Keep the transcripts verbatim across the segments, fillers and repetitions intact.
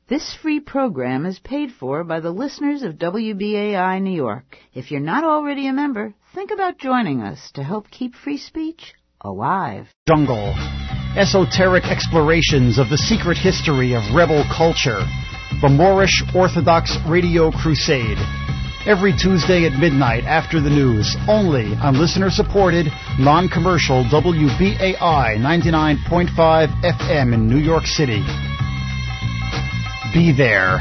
This free program is paid for by the listeners of W B A I New York. If you're not already a member, think about joining us to help keep free speech alive. Jungle. Esoteric explorations of the secret history of rebel culture. The Moorish Orthodox Radio Crusade. Every Tuesday at midnight after the news, only on listener-supported, non-commercial W B A I ninety-nine point five F M in New York City. Be there.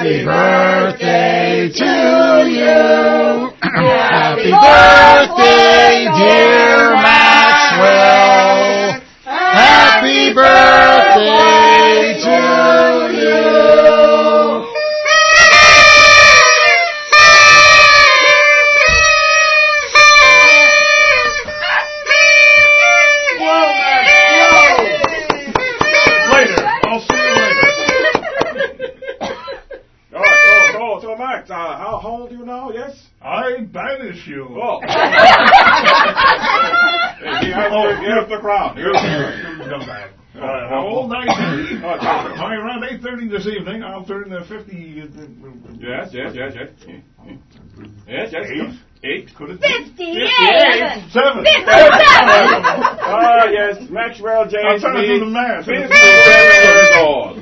Happy birthday to you. Happy birthday, dear Maxwell. Happy birthday to you. Later. I'll see you later. Oh, so, so, so, Max, uh, how, how old are you now, yes? I banish you. Oh. You have, oh, you have the crown. You have the Come back. Uh, how old I am? Oh, By around eight thirty this evening, I'll turn the fifty. yes, yes, yes, yes. Yes, yes. Eight? Eight. Could it be? Fifty-eight. Seven. Ah, yes, Maxwell James I'm trying to do the Mead, math. fifty-seven years old.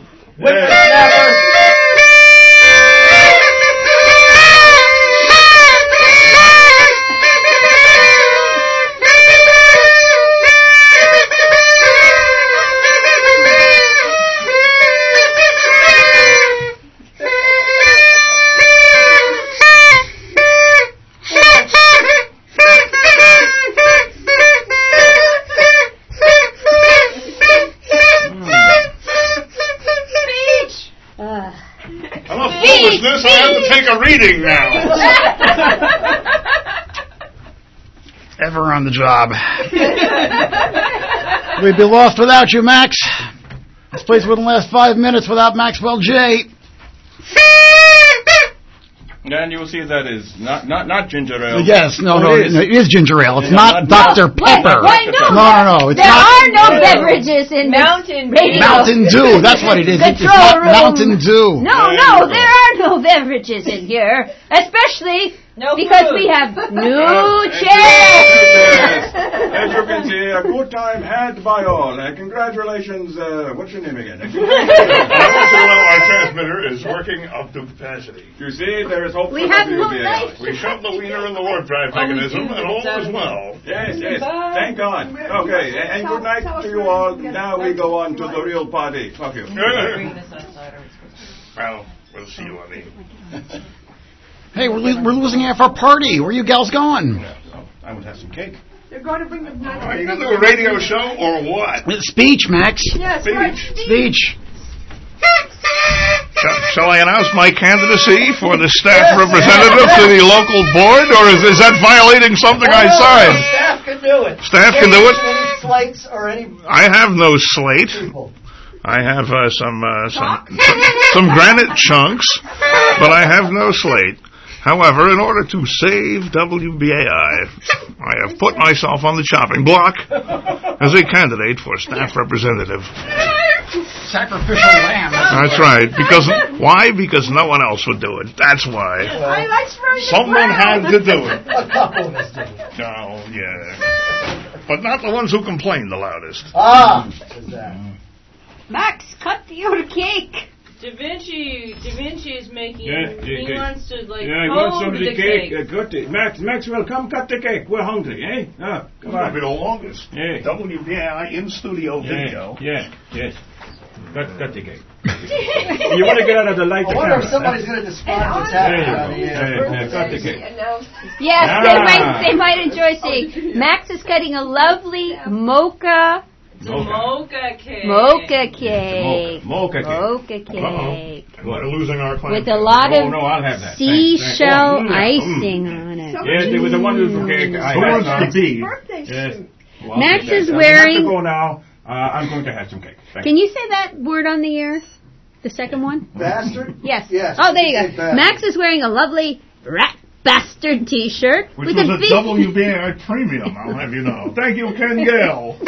Enough foolishness, I have to take a reading now. Ever on the job. We'd be lost without you, Max. This place wouldn't last five minutes without Maxwell J. And you will see that is not not not ginger ale. Yes, no, Oh, no, it is. no, it is ginger ale. It's Yeah, not not- Doctor Wait, Pepper. wait, no, no, no, no. It's there not are no beverages in Mountain radio. Mountain Dew. That's what it is. It's Control not room. Mountain Dew. No, There no, you go. there are no beverages in here, especially No because food. we have new Uh, chairs. As you can see, a good time had by all. Uh, congratulations. Uh, what's your name again? I want you to know our transmitter is working up to capacity. You see, there is hope We for have W no B A I. light. We shoved the wiener in the warp drive mechanism, and all is well. Yes, yes. Thank God. Okay, and, and good night to you all. Now we go on to the real party. Fuck you. Well, we'll see you on the... Hey, we're, lo- we're losing half our party. Where you gals going? I would have some cake. They're going to bring the night. Are you going to do a radio show or what? Speech, Max. Yes, right. Speech. Speech. Shall, shall I announce my candidacy for the staff representative to the local board, or is, is that violating something I signed? Staff can do it. Staff can do it? Any slates or any I have no slate. people. I have uh, some, uh, some some granite chunks, but I have no slate. However, in order to save W B A I, I have put myself on the chopping block as a candidate for staff representative. Sacrificial lamb. That's right. Because why? Because no one else would do it. That's why. I like spraying the Someone ground. had to do it. A couple of us did. Oh, yeah. But not the ones who complained the loudest. Ah, is that. Max, cut your cake. Da Vinci, Da Vinci is making. Yeah, yeah, he yeah. wants to like Yeah, I hold want some of the the cake. Uh, cut it. Max, Maxwell, come cut the cake. We're hungry, eh? Ah, come That'll on. be the longest. Yeah. W B A I in studio video. Yeah, yes. Cut, cut the cake. You want to get out of the light. I the wonder if camera, somebody's huh? going to despise what's There happening you on go. the Yeah, air. yeah, cut the cake. Yes, Ah. they might they might enjoy seeing. Max is cutting a lovely mocha The mocha cake. mocha cake. Mocha cake. Mocha cake. We're losing our claim. With a lot Oh, of no, I'll have that. Thanks, thanks. seashell Oh, mm, icing on it. Yes, it was a wonderful cake. I Who had wants some. to be? Yes. Well, Max okay, is I have wearing- to go now. Uh, I'm going to have some cake. Thank Can you say that word on the air? The second one? Bastard? Yes. Yes. Oh, there you Say go. bastard. Max is wearing a lovely rat bastard T-shirt Which with was a a big W B A I premium, I'll have you know. Thank you, Ken Gale.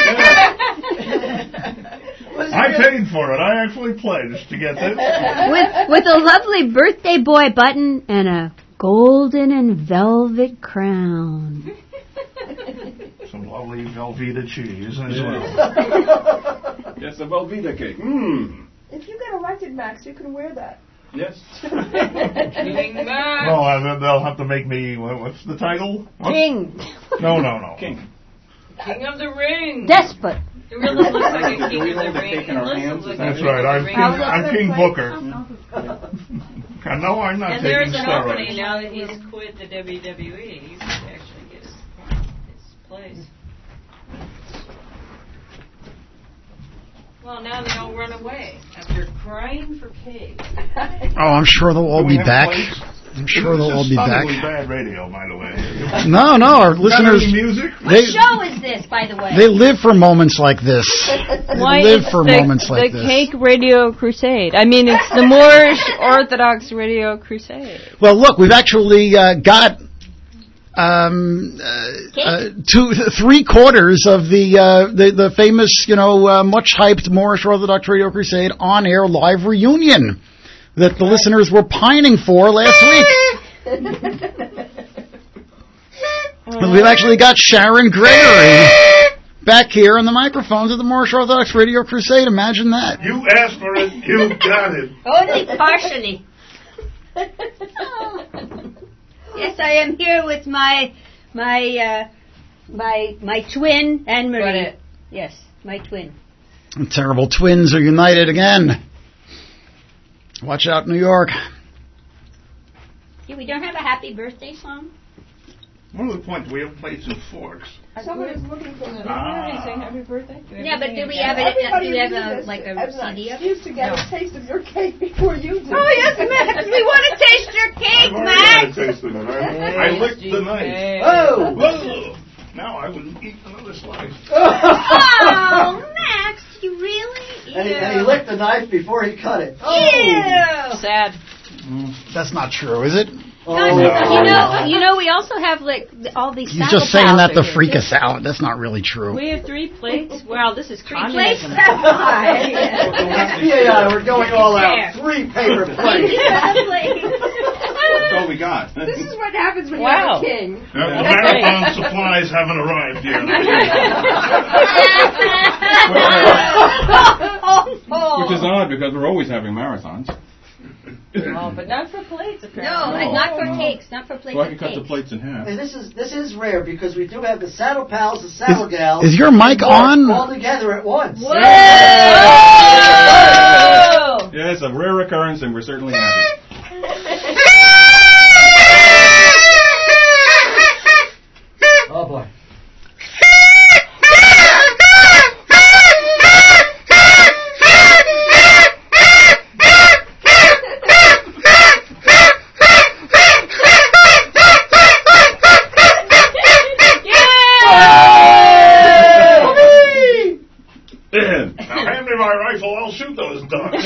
I paid for it. I actually pledged to get this. with with a lovely birthday boy button and a golden and velvet crown. Some lovely Velveeta cheese as well. Yes, the Velveeta cake. Mmm. If you get elected, Max, you can wear that. Yes. King Max. No, I, they'll have to make me, what- what's the title? What? King. No, no, no. King. King of the Ring. Despot. It really looks like a Do king we of hold the the ring. cake in It our looks hands? like Is a that That's king right. of I'm the King, ring. I'm King Booker. And no, I'm not And taking there's an opening steroids. now that he's quit the W W E. He could actually get his, his place. Well, now they all run away after crying for cake. Oh, I'm sure they'll all Do we be have back. plates? I'm sure This they'll all is be back. stunningly bad radio, by the way. No, no, our Got listeners, any music? What they show is this, by the way? they live for moments like this. They Why live it's for the, moments like the this. Cake Radio Crusade. I mean, it's the Moorish Orthodox Radio Crusade. Well, look, we've actually uh, got um, uh, uh, two, three quarters of the uh, the, the famous, you know, uh, much hyped Moorish Orthodox Radio Crusade on air live reunion that the listeners were pining for last week. But we've actually got Sharon Gregory back here on the microphones of the Moorish Orthodox Radio Crusade. Imagine that. You asked for it, you got it. Only partially. Yes, I am here with my my uh, my my twin Anne Marie. Yes, my twin. The terrible twins are united again. Watch out, New York. Yeah, we don't have a happy birthday song. One of the points, we have plates and forks. Somebody's looking for the. Ah. Saying happy birthday. Yeah, but do we have it? Everybody Do we have uses a, this like a as an C D of excuse to get No. a taste of your cake before you do. Oh yes, Max, we want to taste your cake, I've already had a Max. taste of it. I, I licked the knife. Oh! Whoa! Now I would eat another slice. Oh, Max, you really? And he, and he licked the knife before he cut it. Ew. Sad. That's not true, is it? Oh, No, you know, you know, we also have like all these. He's saddle just saying pals that to are here, freak too. us out. That's not really true. We have three plates. Wow, this is Three plates. communism. yeah, yeah, we're going all out. Three paper plates. That's all we got. This is what happens when Wow. you're a king. Uh, the marathon supplies haven't arrived yet. Which is odd because we're always having marathons. Oh, but not for plates, apparently. No, No. not for cakes, not for plates So I of can cut the cakes. plates in half. And this is this is rare because we do have the saddle pals, the saddle gals. Is your mic on? All together at once. Whoa! Yeah, it's a rare occurrence, and we're certainly happy. Oh boy. Now hand me my rifle, I'll shoot those ducks.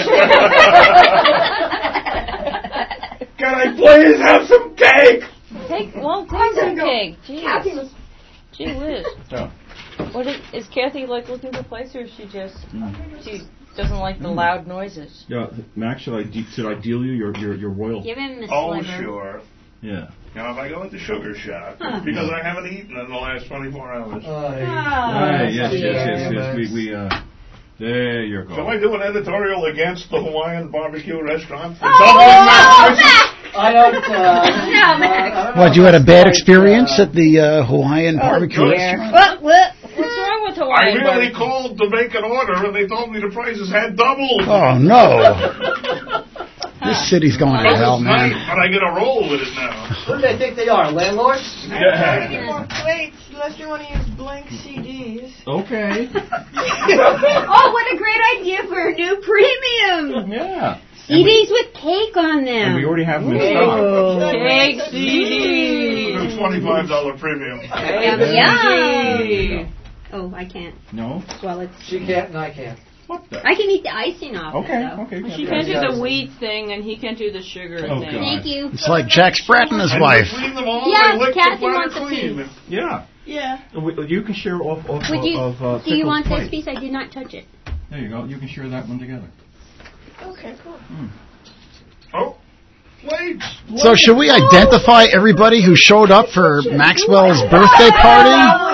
Can I please have some cake? Take, well, take I'm gonna some go. cake. Kathy Jeez. was. Gee whiz. So, What is, is Kathy like looking for plates, or is she just mm. she doesn't like the loud noises? yeah, Max, should I de- should I deal you your your, your royal? Give him the Oh, sliver. sure. Yeah. Now, if I go into sugar shock, because I haven't eaten in the last twenty-four hours. Right, yes, yes, yes, yes. We we uh. There you go. Shall I do an editorial against the Hawaiian barbecue restaurant? For Oh, doubling my prices? Max! I don't. Uh, No, Max. I don't know What, you had a if bad that's experience right, at the uh, Hawaiian barbecue good. restaurant? What? What? What's wrong with I Hawaii? really barbecue? called to make an order, and they told me the prices had doubled. Oh, no. This city's going to It hell, was nice, man. but I get a roll with it now. Who do they think they are? Landlords? Yeah. Get more plates unless you want to use blank C Ds. Okay. Oh, what a great idea for a new premium! Yeah. C Ds with cake on them. And we already have them in stock. Cake C The D. twenty-five dollars premium. Yum, yum. Oh, I can't. No. Well, it's. She can't and I can't. What the? I can eat the icing off Okay. it, though. Okay. She can't do the wheat thing, and he can't do the sugar Oh, thing. God. Thank you. It's like Jack Sprat and his And wife. between them all, Yeah, they licked Kathy the platter wants a clean. piece. Yeah. Yeah. We- You can share off off Would you, of. Uh, do you Pickle's want plate. this piece? I did not touch it. There you go. You can share that one together. Okay, cool. Oh, plates. So should we identify everybody who showed up for Maxwell's birthday party?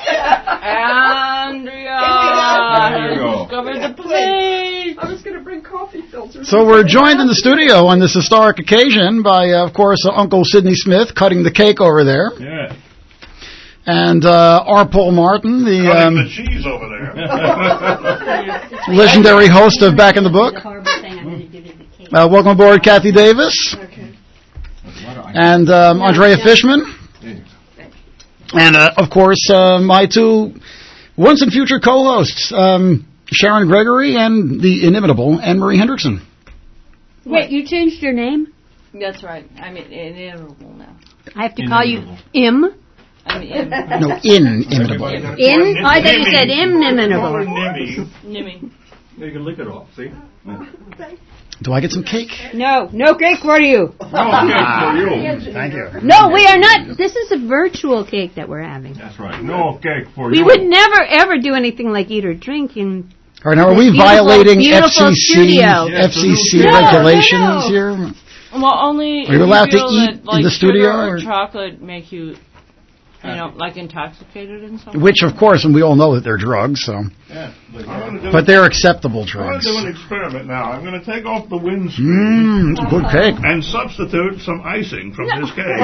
Andrea There you go. has discovered the plate. I was going to bring coffee filters. So we're joined in the studio on this historic occasion by, uh, of course, uh, Uncle Sidney Smith cutting the cake over there, Yeah. and uh, R. Paul Martin, the Cutting the um, cheese over there. legendary host of Back in the Book. The horrible thing I'm going to do to the cake. Uh, welcome aboard, Kathy Davis. Okay. And um, Andrea Fishman. And, uh, of course, uh, my two once and future co-hosts, um, Sharon Gregory and the inimitable Anne-Marie Hendrickson. Wait, you changed your name? That's right. I'm inimitable now. I have to call you Im? I'm in. No, inimitable. In? Oh, I thought you said inimitable. Nimmy. You can lick it off, see? Do I get some cake? No, no cake for you. No cake for you. Thank you. No, we are not. This is a virtual cake that we're having. That's right. No cake for We you. would never, ever do anything like eat or drink in... All right, now are we Beautiful, violating beautiful F C C studio. F C C No, regulations no, no. here? Well, only Are you if allowed to feel eat that, in like, the studio, sugar or or- chocolate make you, you know, like intoxicated in some way. Which, of course, and we all know that they're drugs, so. Yeah. But they're acceptable I'm going drugs. to do an experiment now. I'm going to take off the windscreen Mmm, it's a good cake. and substitute some icing from this cake.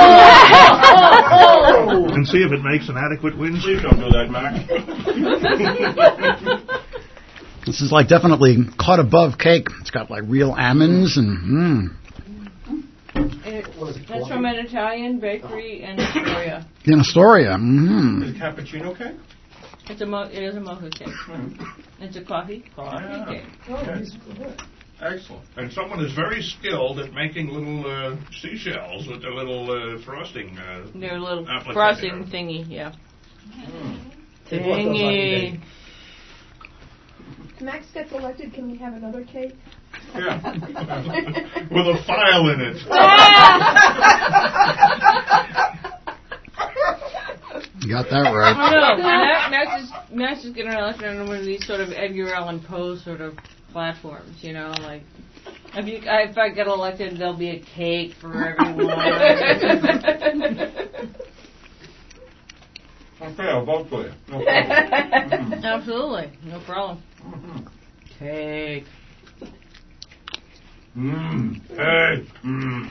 Oh! And see if it makes an adequate windscreen. Please don't do that, Mac. This is like definitely caught above cake. It's got like real almonds and mmm. It, that's from an Italian bakery in Astoria. In Astoria. Mmm. Is it cappuccino cake? It's a mo- it is a mocha cake. It's a coffee coffee Ah. cake. Excellent. And someone is very skilled at making little uh, seashells with their little uh, frosting. Uh, Their little applicator. frosting thingy, yeah. Thingy. If Max gets elected, can we have another cake? Yeah. With a file in it. You got that right. Oh no, Max, Max is Max is getting elected on one of these sort of Edgar Allan Poe sort of platforms, you know, like if you if I get elected, there'll be a cake for everyone. Okay, I'll vote for you. No problem. Mm-hmm. Absolutely, no problem. Mm-hmm. Cake. Mmm. Hey. Mmm.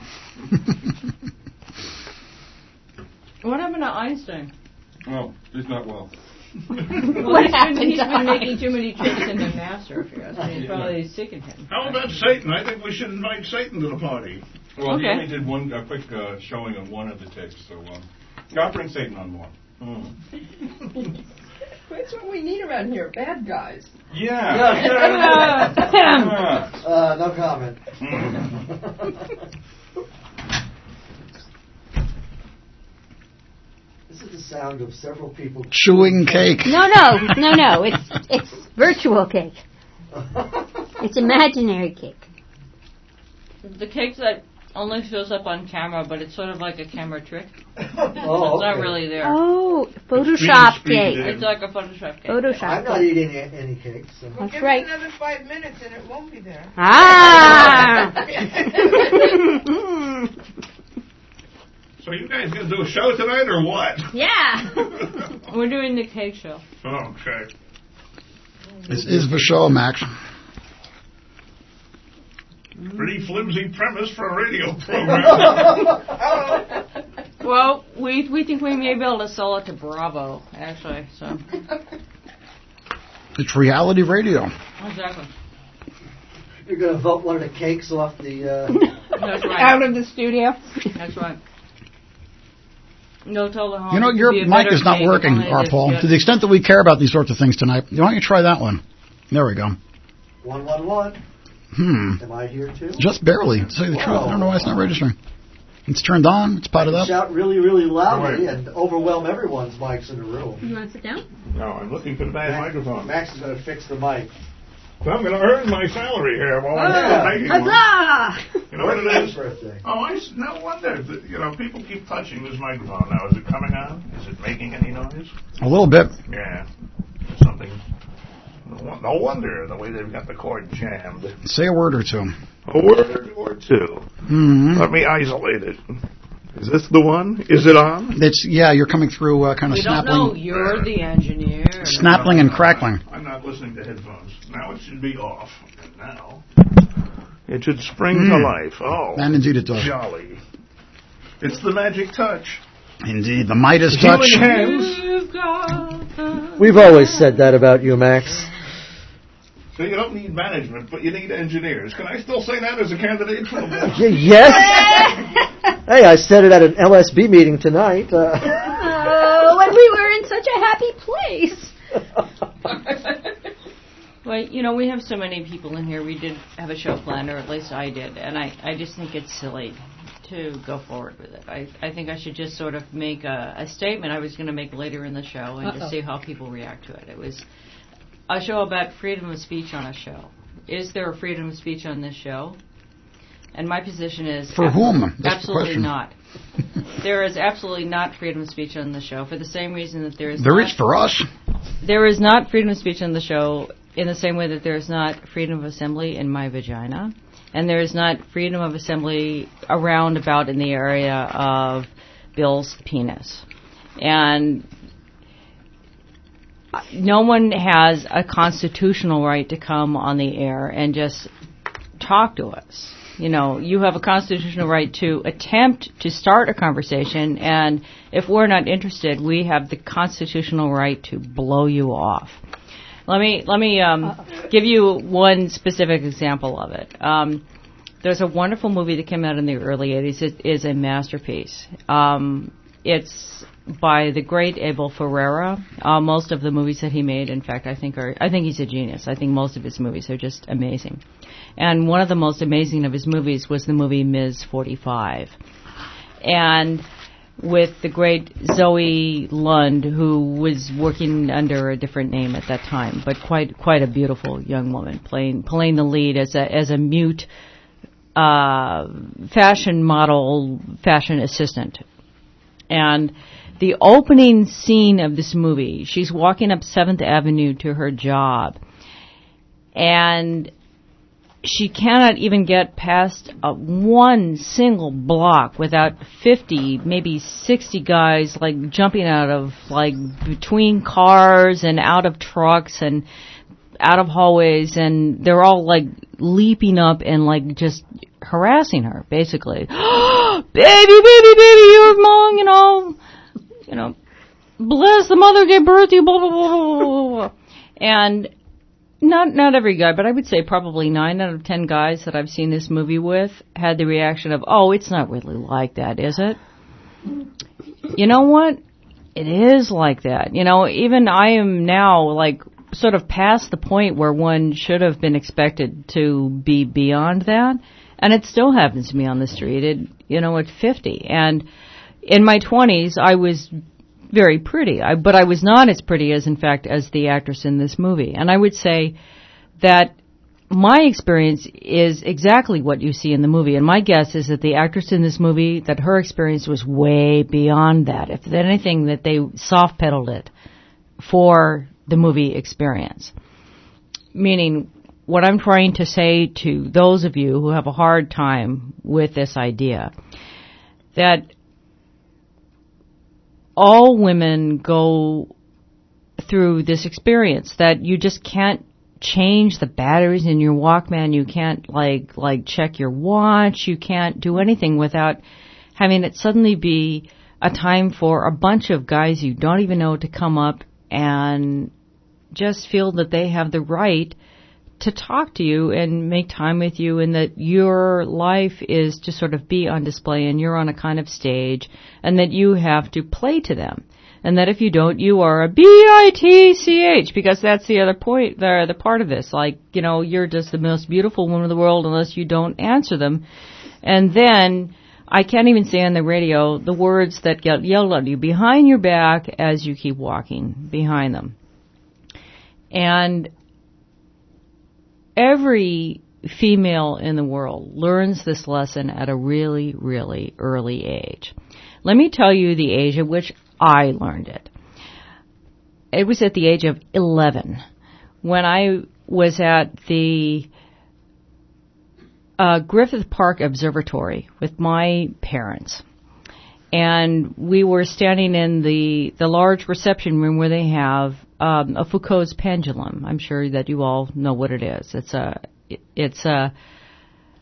What happened to Einstein? Oh, he's not well. Well, he's been, he's been making too many trips into NASA, if you ask me. He's probably sickened. How about Satan? I think we should invite Satan to the party. Well, he Okay. only did one a quick uh, showing of one of the tapes, so um, I'll bring Satan on more. Mm. That's what we need around here, bad guys. Yeah. Yeah. Uh, no comment. This is the sound of several people Chewing cake. No, no, no, no. It's it's virtual cake. It's imaginary cake. The cake that only shows up on camera, but it's sort of like a camera trick. Oh, It's not okay. really there. Oh, Photoshop Green cake. screen. It's like a Photoshop cake. Photoshop I'm not cake. eating a- any cake. So. Well, That's give right. it another five minutes and it won't be there. Ah! So you guys going to do a show tonight or what? Yeah. We're doing the cake show. Okay. This is the show, Max. Pretty flimsy premise for a radio program. Well, we we think we may be able to sell it to Bravo, actually. So It's reality radio. exactly. You're going to vote one of the cakes off the... Uh, That's right. Out of the studio. That's right. No, tell the home. You know, it your could be a mic better is not cake if working, only R. this Paul. good. To the extent that we care about these sorts of things tonight, why don't you try that one? There we go. one one one. Hmm. Am I here too? Just barely, to tell you the truth. I don't know why it's not registering. It's turned on. It's potted up. Shout really, really loudly Right. and overwhelm everyone's mics in the room. You want to sit down? No, I'm looking for the bad Max- microphone. Max is going to fix the mic. So I'm going to earn my salary here while I'm Yeah. making one. Huzzah! You know what it Max's is? birthday. Oh, I s- no wonder. That, you know, people keep touching this microphone now. Is it coming on? Is it making any noise? A little bit. Yeah. Something. No won- no wonder the way they've got the cord jammed. Say a word or two. A word or two. Hmm. Let me isolate it. Is this the one? Is it on? It's yeah. You're coming through uh, kind of We don't know. snappling, You're the engineer. snappling and crackling. I'm not listening to headphones. Now it should be off. And now it should spring Mm. to life. Oh, And indeed it does. jolly. It's the magic touch. Indeed, the Midas touch. Human hands. You've got the We've always said that about you, Max. So you don't need management, but you need engineers. Can I still say that as a candidate for the board? Yes. Hey, I said it at an L S B meeting tonight. Uh. Oh, when we were in such a happy place. Well, you know, we have so many people in here. We did have a show planned, or at least I did, and I, I just think it's silly to go forward with it. I, I think I should just sort of make a, a statement I was going to make later in the show and Uh-oh. just see how people react to it. It was a show about freedom of speech on a show. Is there a freedom of speech on this show? And my position is... For whom? That's absolutely not. There is absolutely not freedom of speech on the show for the same reason that there is There not, is for us. There is not freedom of speech on the show in the same way that there is not freedom of assembly in my vagina. And there is not freedom of assembly around about in the area of Bill's penis. And no one has a constitutional right to come on the air and just talk to us. You know, you have a constitutional right to attempt to start a conversation, and if we're not interested, we have the constitutional right to blow you off. Let me let me um, give you one specific example of it. Um, there's a wonderful movie that came out in the early eighties. It is a masterpiece. Um, it's by the great Abel Ferrara. Uh, most of the movies that he made, in fact, I think are I think he's a genius. I think most of his movies are just amazing. And one of the most amazing of his movies was the movie Ms. forty-five. And with the great Zoe Lund, who was working under a different name at that time, but quite quite a beautiful young woman, playing playing the lead as a as a mute uh, fashion model, fashion assistant. And the opening scene of this movie, she's walking up seventh Avenue to her job, and she cannot even get past uh, one single block without fifty, maybe sixty guys like jumping out of like between cars and out of trucks and out of hallways, and they're all like leaping up and like just harassing her, basically. baby, baby, baby, you're mom, you know, you know, bless the mother gave birth to you, blah blah blah blah blah, and. Not not every guy, but I would say probably nine out of ten guys that I've seen this movie with had the reaction of, oh, it's not really like that, is it? You know what? It is like that. You know, even I am now, like, sort of past the point where one should have been expected to be beyond that, and it still happens to me on the street, it, you know, at fifty. And in my twenties, I was very pretty, I, but I was not as pretty as, in fact, as the actress in this movie. And I would say that my experience is exactly what you see in the movie. And my guess is that the actress in this movie, that her experience was way beyond that. If anything, that they soft-pedaled it for the movie experience. Meaning, what I'm trying to say to those of you who have a hard time with this idea, that all women go through this experience, that you just can't change the batteries in your Walkman, you can't like like check your watch, you can't do anything without having it suddenly be a time for a bunch of guys you don't even know to come up and just feel that they have the right to talk to you and make time with you, and that your life is to sort of be on display and you're on a kind of stage, and that you have to play to them. And that if you don't, you are a B I T C H, because that's the other point, the, the part of this. Like, you know, you're just the most beautiful woman in the world unless you don't answer them. And then, I can't even say on the radio the words that get yelled at you behind your back as you keep walking behind them. And every female in the world learns this lesson at a really, really early age. Let me tell you the age at which I learned it. It was at the age of eleven, when I was at the uh, Griffith Park Observatory with my parents. And we were standing in the, the large reception room where they have um, a Foucault's pendulum. I'm sure that you all know what it is. It's a it's a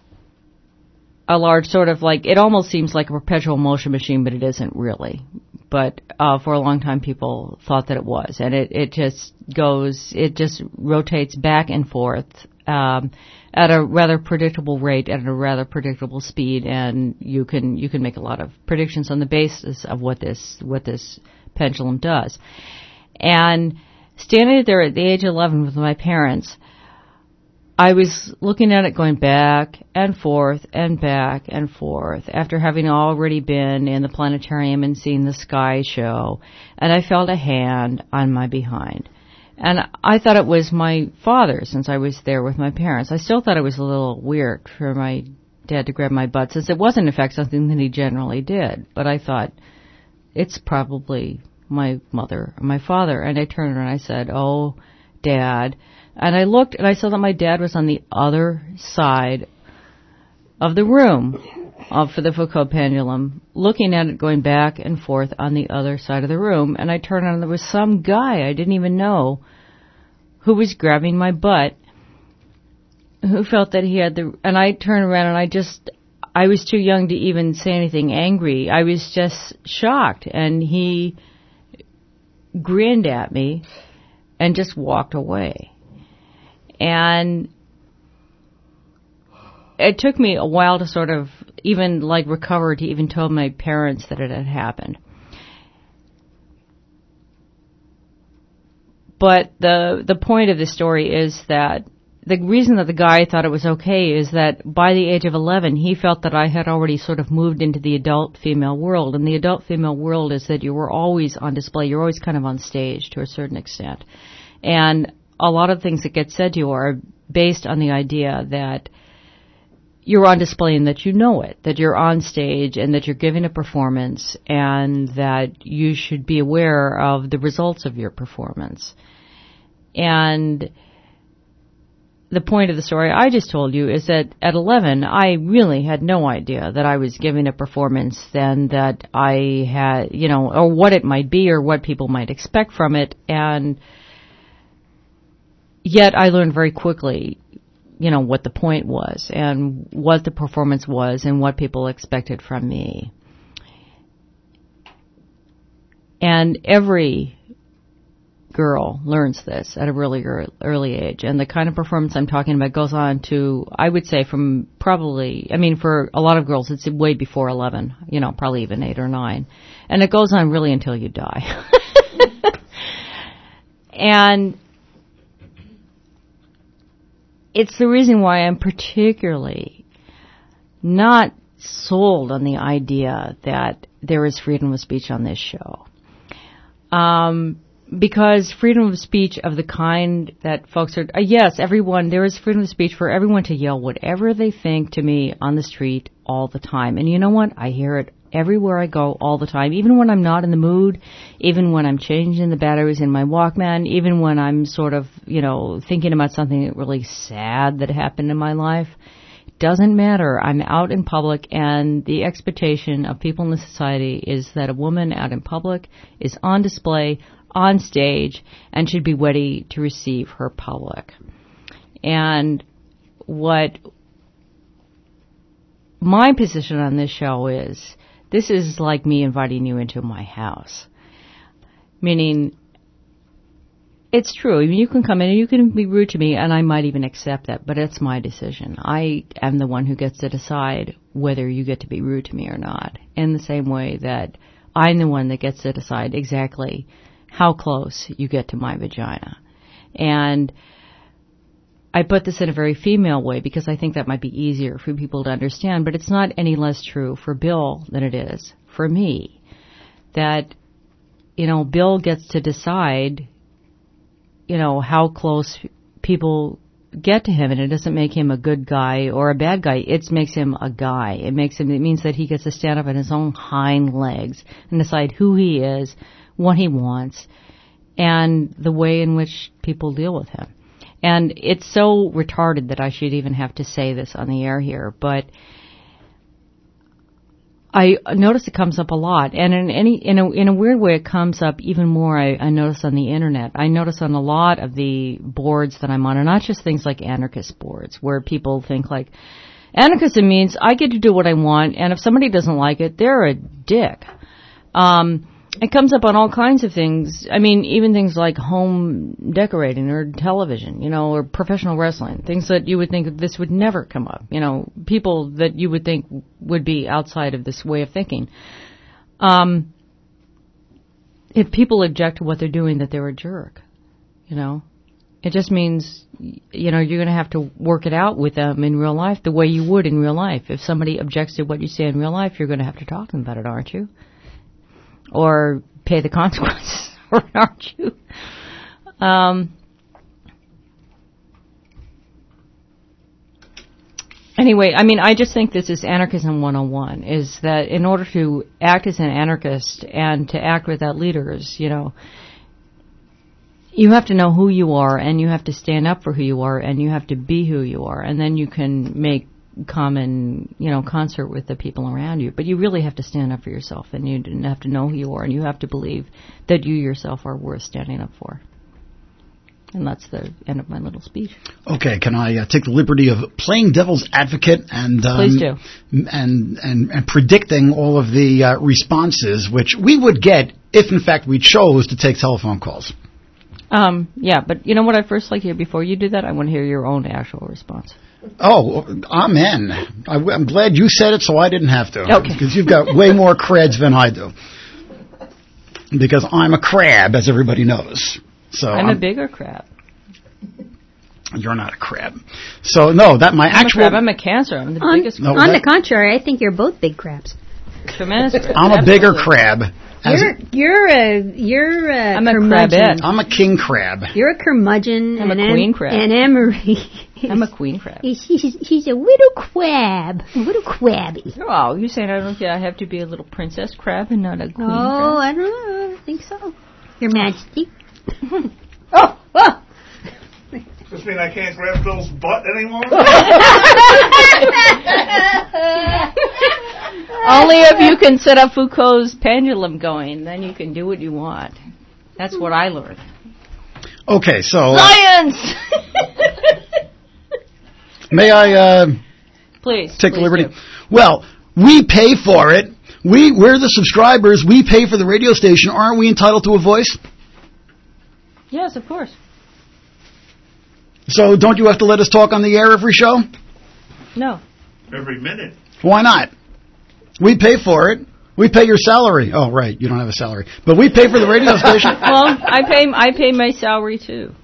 a large sort of like, it almost seems like a perpetual motion machine, but it isn't really but uh, for a long time people thought that it was. And it, it just goes, it just rotates back and forth um, at a rather predictable rate, at a rather predictable speed, and you can you can make a lot of predictions on the basis of what this what this pendulum does. And standing there at the age of eleven with my parents, I was looking at it going back and forth and back and forth after having already been in the planetarium and seen the sky show, and I felt a hand on my behind. And I thought it was my father, since I was there with my parents. I still thought it was a little weird for my dad to grab my butt, since it wasn't, in fact, something that he generally did. But I thought, it's probably my mother or my father. And I turned around and I said, "Oh, Dad." And I looked and I saw that my dad was on the other side of the room uh, for the Foucault pendulum, looking at it going back and forth on the other side of the room. And I turned around and there was some guy I didn't even know who was grabbing my butt, who felt that he had the... And I turned around and I just... I was too young to even say anything angry. I was just shocked. And he grinned at me and just walked away. And it took me a while to sort of even like recover to even tell my parents that it had happened. But the the point of the story is that the reason that the guy thought it was okay is that by the age of eleven, he felt that I had already sort of moved into the adult female world. And the adult female world is that you were always on display. You're always kind of on stage to a certain extent. And a lot of things that get said to you are based on the idea that you're on display and that you know it, that you're on stage and that you're giving a performance and that you should be aware of the results of your performance. And the point of the story I just told you is that at eleven, I really had no idea that I was giving a performance then, that I had, you know, or what it might be or what people might expect from it. And yet I learned very quickly, you know, what the point was and what the performance was and what people expected from me. And every girl learns this at a really early age. And the kind of performance I'm talking about goes on to, I would say, from probably, I mean, for a lot of girls, it's way before eleven, you know, probably even eight or nine. And it goes on really until you die. And it's the reason why I'm particularly not sold on the idea that there is freedom of speech on this show. Um, because freedom of speech of the kind that folks are, uh, yes, everyone, there is freedom of speech for everyone to yell whatever they think to me on the street all the time. And you know what? I hear it everywhere I go all the time, even when I'm not in the mood, even when I'm changing the batteries in my Walkman, even when I'm sort of, you know, thinking about something really sad that happened in my life. It doesn't matter. I'm out in public, and the expectation of people in the society is that a woman out in public is on display, on stage, and should be ready to receive her public. And what my position on this show is, this is like me inviting you into my house. Meaning, it's true. I mean, you can come in and you can be rude to me, and I might even accept that, but it's my decision. I am the one who gets to decide whether you get to be rude to me or not, in the same way that I'm the one that gets to decide exactly how close you get to my vagina. And I put this in a very female way because I think that might be easier for people to understand, but it's not any less true for Bill than it is for me. That, you know, Bill gets to decide, you know, how close people get to him, and it doesn't make him a good guy or a bad guy. It makes him a guy. It makes him, it means that he gets to stand up on his own hind legs and decide who he is, what he wants, and the way in which people deal with him. And it's so retarded that I should even have to say this on the air here, but I notice it comes up a lot, and in any in a in a weird way, it comes up even more. I, I notice on the internet. I notice on a lot of the boards that I'm on, and not just things like anarchist boards, where people think like, anarchism means I get to do what I want, and if somebody doesn't like it, they're a dick. Um, it comes up on all kinds of things. I mean, even things like home decorating or television, you know, or professional wrestling, things that you would think that this would never come up. You know, people that you would think would be outside of this way of thinking. Um, if people object to what they're doing, that they're a jerk, you know. It just means, you know, you're going to have to work it out with them in real life the way you would in real life. If somebody objects to what you say in real life, you're going to have to talk to them about it, aren't you? Or pay the consequences, aren't you? Um, anyway, I mean, I just think this is anarchism one oh one, is that in order to act as an anarchist and to act without leaders, you know, you have to know who you are, and you have to stand up for who you are, and you have to be who you are, and then you can make common, you know, concert with the people around you. But you really have to stand up for yourself, and you have to know who you are, and you have to believe that you yourself are worth standing up for. And that's the end of my little speech. Okay, can I uh, take the liberty of playing devil's advocate and um, Please do. And, and and predicting all of the uh, responses which we would get if, in fact, we chose to take telephone calls? Um, yeah, but you know what I'd first like to hear before you do that? I want to hear your own actual response. Oh, I'm in. I, I'm glad you said it so I didn't have to. Okay. Because you've got way more creds than I do. Because I'm a crab, as everybody knows. So I'm, I'm a bigger crab. You're not a crab. So, no, that my I'm actual... A crab. I'm a cancer. I'm the on, biggest no, On that, the contrary, I think you're both big crabs. Tremendous crab. I'm a Absolutely. bigger crab. You're you're a you're a I'm a curmudgeon. crabette. I'm a king crab. You're a curmudgeon. I'm and a queen crab. And Anne-Marie. I'm a queen crab. She's, she's a little crab. A little crabby. Oh, you're saying I don't think I have to be a little princess crab and not a queen Oh, crab? I don't know. I think so. Your Majesty. oh, oh. Does this mean I can't grab Bill's butt anymore? Only if you can set up Foucault's pendulum going, then you can do what you want. That's what I learned. Okay, so... Science! May I uh, please take please liberty? do. Well, we pay for it. We, we're the subscribers. We pay for the radio station. Aren't we entitled to a voice? Yes, of course. So don't you have to let us talk on the air every show? No. Every minute. Why not? We pay for it. We pay your salary. Oh, right. You don't have a salary. But we pay for the radio station. Well, I pay I pay my salary, too.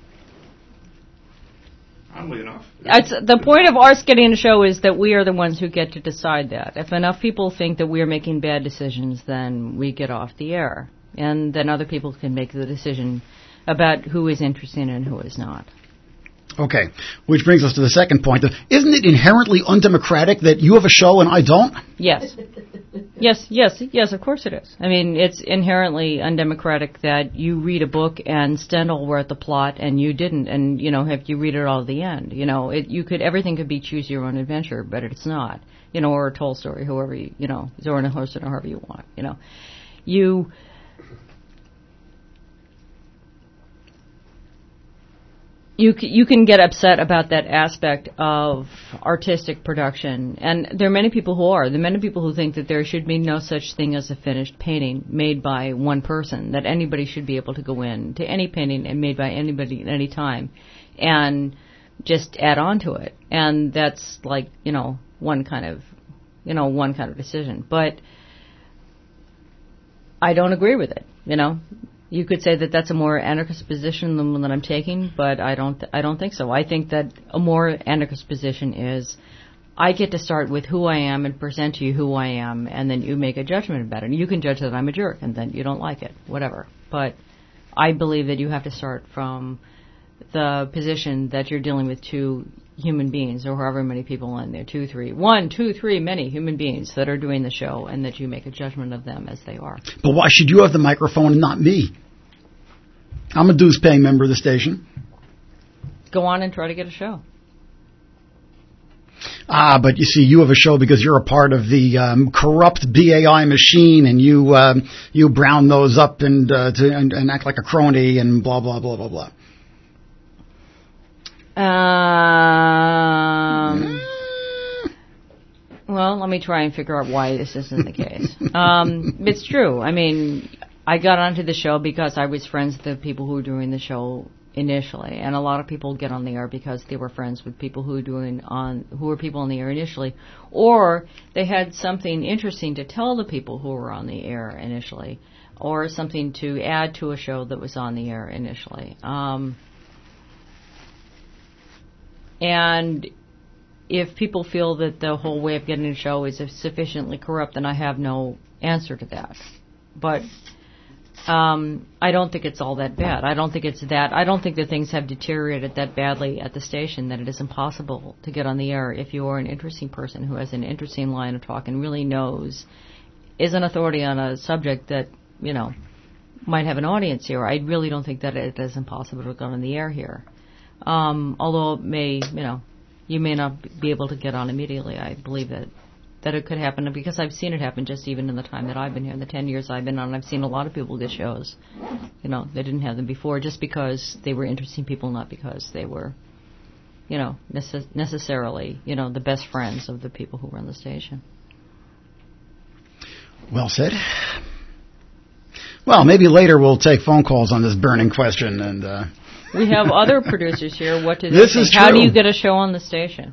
Oddly enough. It's, the point of us getting a show is that we are the ones who get to decide that. If enough people think that we are making bad decisions, then we get off the air. And then other people can make the decision about who is interesting and who is not. Okay, which brings us to the second point. Isn't it inherently undemocratic that you have a show and I don't? Yes. Yes, yes, yes, of course it is. I mean, it's inherently undemocratic that you read a book and Stendhal wrote the plot and you didn't, and, you know, have you read it all to the end. You know, it, you could, everything could be choose your own adventure, but it's not. You know, or Tolstoy, whoever you, you know, Zora Neale Hurston, or however you want, you know. You... You c- you can get upset about that aspect of artistic production, and there are many people who are. There are many people who think that there should be no such thing as a finished painting made by one person, that anybody should be able to go in to any painting and made by anybody at any time and just add on to it. And that's like, you know, one kind of, you know, one kind of decision. But I don't agree with it, you know. You could say that that's a more anarchist position than the one that I'm taking, but I don't. Th- I don't think so. I think that a more anarchist position is, I get to start with who I am and present to you who I am, and then you make a judgment about it. And you can judge that I'm a jerk, and then you don't like it, whatever. But I believe that you have to start from the position that you're dealing with two human beings, or however many people in there, two, three, one, two, three, many human beings that are doing the show, and that you make a judgment of them as they are. But why should you have the microphone and not me? I'm a dues-paying member of the station. Go on and try to get a show. Ah, but you see, you have a show because you're a part of the um, corrupt B A I machine, and you um, you brown those up and, uh, to, and and act like a crony and blah blah blah blah blah. Um, well, let me try and figure out why this isn't the case. Um, it's true. I mean, I got onto the show because I was friends with the people who were doing the show initially, and a lot of people get on the air because they were friends with people who were doing on who were people on the air initially, or they had something interesting to tell the people who were on the air initially, or something to add to a show that was on the air initially. Um, and if people feel that the whole way of getting a show is sufficiently corrupt, then I have no answer to that. But Um, I don't think it's all that bad. I don't think it's that. I don't think that things have deteriorated that badly at the station that it is impossible to get on the air if you are an interesting person who has an interesting line of talk and really knows, is an authority on a subject that, you know, might have an audience here. I really don't think that it is impossible to get on the air here. Um, although it may, you know, you may not be able to get on immediately. I believe that. that it could happen, because I've seen it happen just even in the time that I've been here, in the ten years I've been on. I've seen a lot of people get shows. You know, they didn't have them before just because they were interesting people, not because they were, you know, necess- necessarily, you know, the best friends of the people who run the station. Well said. Well, maybe later we'll take phone calls on this burning question. And uh we have other producers here. What do they This think? is How true. do you get a show on the station?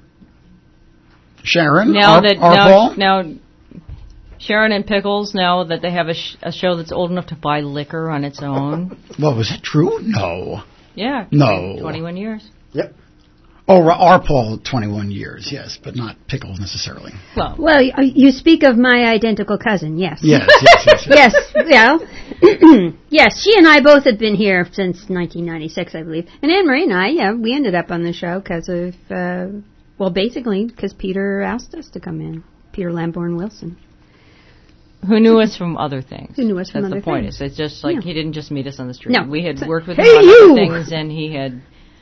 Sharon, now our, that our now, Paul? now Sharon and Pickles, now that they have a, sh- a show that's old enough to buy liquor on its own. Well, was it true? No. Yeah. No. twenty-one years. Yep. Oh, our Paul, twenty-one years, yes, but not Pickles necessarily. Well, Well, you, you speak of my identical cousin, yes. Yes, yes, yes. yes. Yes, well, yes, she and I both have been here since nineteen ninety-six, I believe. And Anne Marie and I, yeah, we ended up on the show because of, uh, well, basically because Peter asked us to come in. Peter Lamborn Wilson. who knew us from other things. Who knew us from That's other the point. things. Is it's just like Yeah. he didn't just meet us on the street. No. We had So- worked with Hey, him on you! other things, and he had.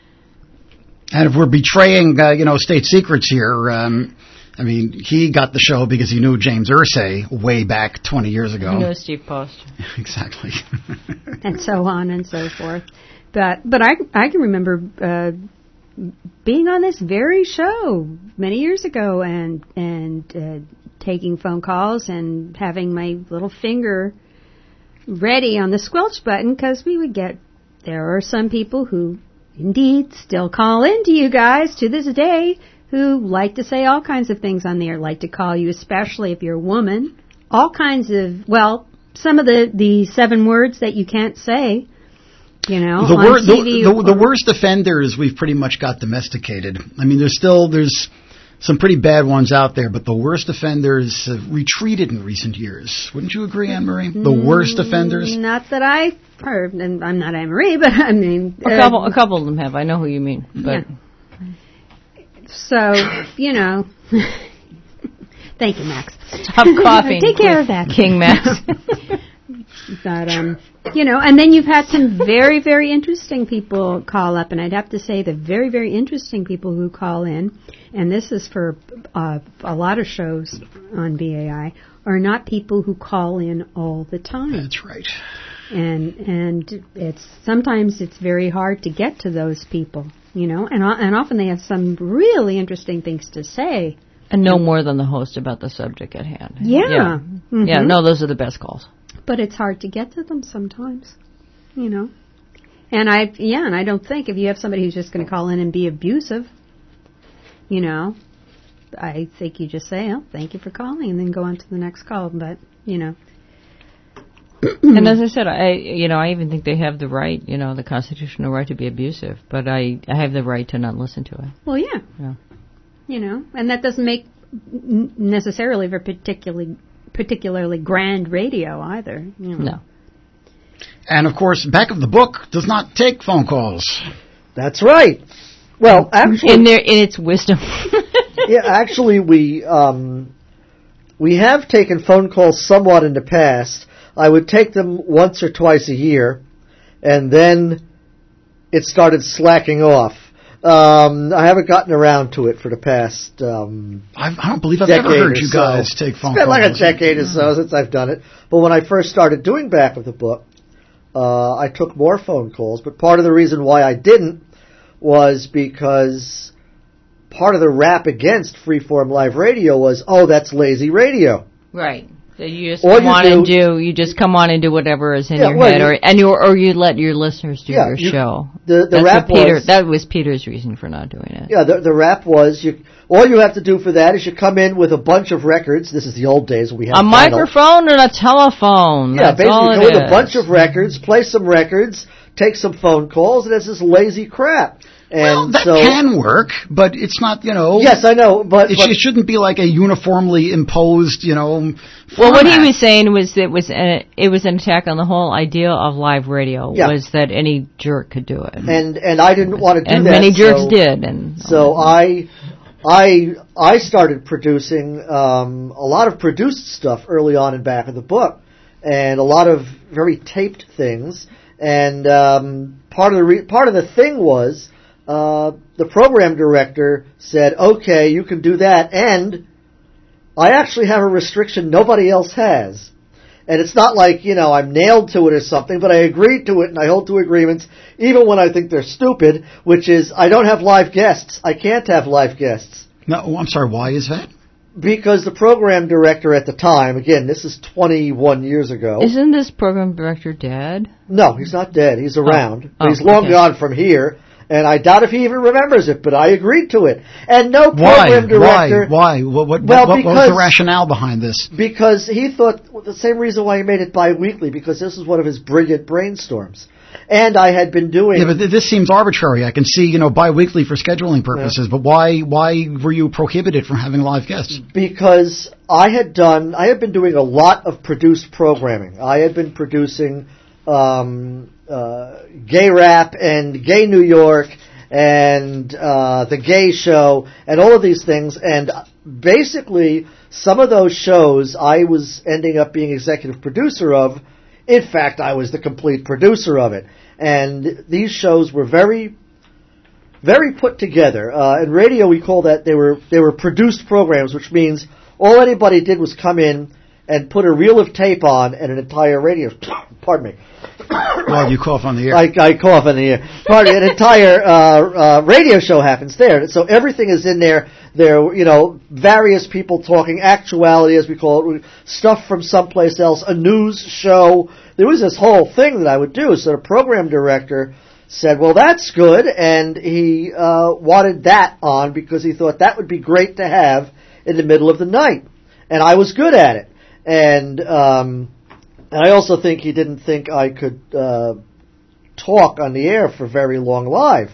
And if we're betraying, uh, you know, state secrets here, um, I mean, he got the show because he knew James Irsay way back twenty years ago. He knew Steve Post. Exactly. And so on and so forth. But but I I can remember uh, being on this very show many years ago and and uh, taking phone calls and having my little finger ready on the squelch button because we would get there are some people who indeed still call in to you guys to this day who like to say all kinds of things on the air, like to call you, especially if you're a woman, all kinds of, well, some of the, the seven words that you can't say, you know, the, on wor- T V. the, the, the worst offenders we've pretty much got domesticated. I mean, there's still, there's some pretty bad ones out there, but the worst offenders have retreated in recent years. Wouldn't you agree, Anne-Marie? The worst offenders? Not that I've heard, and I'm not Anne-Marie, but I mean... A uh, couple, a couple of them have. I know who you mean, but Yeah. So, you know... Thank you, Max. stop coughing. Take care with of that. King Max. But, um, you know, and then you've had some very, very interesting people call up, and I'd have to say the very, very interesting people who call in, and this is for uh, a lot of shows on B A I, are not people who call in all the time. That's right. And and it's sometimes it's very hard to get to those people, you know, and o- and often they have some really interesting things to say. And know more than the host about the subject at hand. Yeah. Yeah. Mhm. Yeah, no, those are the best calls. But it's hard to get to them sometimes, you know. And I, yeah, and I don't think if you have somebody who's just going to call in and be abusive, you know, I think you just say, oh, thank you for calling, and then go on to the next call. But, you know. And as I said, I, you know, I even think they have the right, you know, the constitutional right to be abusive, but I, I have the right to not listen to it. Well, yeah. Yeah. You know, and that doesn't make n- necessarily for particularly particularly grand radio either. You know. No. And, of course, Back of the Book does not take phone calls. That's right. Well, actually, In their, in its wisdom. yeah, actually, we um, we have taken phone calls somewhat in the past. I would take them once or twice a year, and then it started slacking off. Um, I haven't gotten around to it for the past um, I, I don't believe I've decade ever heard or you so. guys take phone It's been calls. like a decade or so since I've done it. But when I first started doing Back of the Book, uh, I took more phone calls. But part of the reason why I didn't was because part of the rap against freeform live radio was, oh, that's lazy radio. Right. So you just All come you on do- and do, you just come on and do whatever is in Yeah, your well, head, you- or and you or you let your listeners do Yeah, your you- show. the- the That's rap what Peter, was- that was Peter's reason for not doing it. Yeah, the, the rap was you. All you have to do for that is you come in with a bunch of records. This is the old days when we had A vinyl. microphone and a telephone. Yeah, That's all basically it go with a is. bunch of records, play some records, take some phone calls, and it's this lazy crap. And Well, that so, can work, but it's not, you know. yes, I know, but, It, but it shouldn't be like a uniformly imposed, you know. Well, what he format. was saying was it was a, it was an attack on the whole idea of live radio. Yeah. Was that any jerk could do it, and and I didn't want to do and that. many jerks so, did, and So I, I, I started producing um, a lot of produced stuff early on in back of the book, and a lot of very taped things. And um, part of the re- part of the thing was uh, the program director said, "Okay, you can do that," and I actually have a restriction nobody else has. And it's not like, you know, I'm nailed to it or something, but I agreed to it and I hold to agreements even when I think they're stupid, which is I don't have live guests. I can't have live guests. No, oh, I'm sorry, why is that? Because the program director at the time, again, this is twenty-one years ago. isn't this program director dead? No, he's not dead. He's around. Oh, he's long okay. gone from here. And I doubt if he even remembers it, but I agreed to it. And no Why? program director... Why? Why? What, what, Well, what, what was because- the rationale behind this? Because he thought the same reason why he made it bi-weekly, because this was one of his brilliant brainstorms. And I had been doing... Yeah, but th- this seems arbitrary. I can see, you know, bi-weekly for scheduling purposes, but why why were you prohibited from having live guests? Because I had done, I had been doing a lot of produced programming. I had been producing um, uh, Gay Rap and Gay New York and uh, The Gay Show and all of these things. And basically, some of those shows I was ending up being executive producer of. In fact, I was the complete producer of it. And these shows were very, very put together. Uh, in radio, we call that they were they were produced programs, which means all anybody did was come in and put a reel of tape on and an entire radio. Pardon me. Well, you cough on the air. I, I cough in the air. Pardon me. An entire uh, uh, radio show happens there, so everything is in there. There, you know, various people talking, actuality as we call it, stuff from someplace else, a news show. There was this whole thing that I would do. So the program director said, "Well, that's good," and he uh, wanted that on because he thought that would be great to have in the middle of the night, and I was good at it. And um, and I also think he didn't think I could uh, talk on the air for very long live.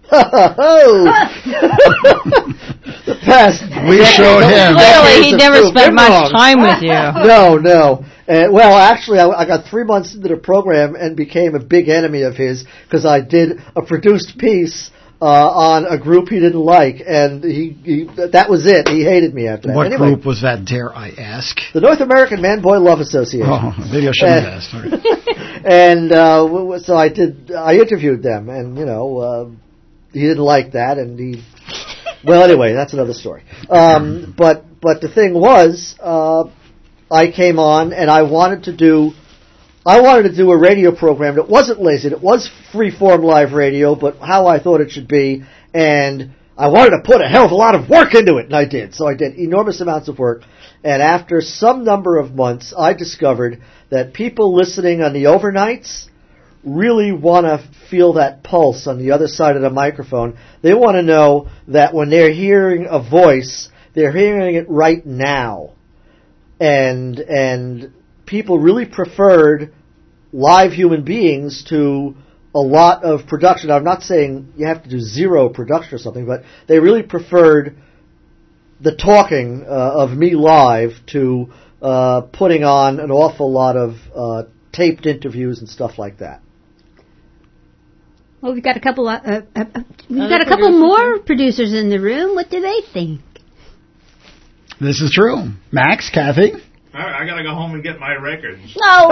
The past We showed him. Clearly, he decades never have spent proved him much wrong. time with you. No, no. Uh, well, actually, I, I got three months into the program and became a big enemy of his because I did a produced piece uh, on a group he didn't like, and he, he that was it. He hated me after that. What Anyway, group was that, dare I ask? the North American Man-Boy Love Association. Oh, maybe I shouldn't Uh, have asked. All right. And uh, w- w- so I did. I interviewed them, and you know, uh, he didn't like that, and he. Well, anyway, that's another story. Um, but but the thing was, uh, I came on, and I wanted to do. I wanted to do a radio program that wasn't lazy. It was free-form live radio, but how I thought it should be, and I wanted to put a hell of a lot of work into it, and I did. So I did enormous amounts of work, and after some number of months, I discovered that people listening on the overnights really want to feel that pulse on the other side of the microphone. They want to know that when they're hearing a voice, they're hearing it right now. And and people really preferred live human beings to a lot of production. I'm not saying you have to do zero production or something, but they really preferred the talking uh, of me live to uh, putting on an awful lot of uh, taped interviews and stuff like that. Well, we've got a couple. Uh, uh, uh, we've Other got a couple producers more producers in the room. What do they think? This is true. Max, Kathy? All right, I got to go home and get my records. No.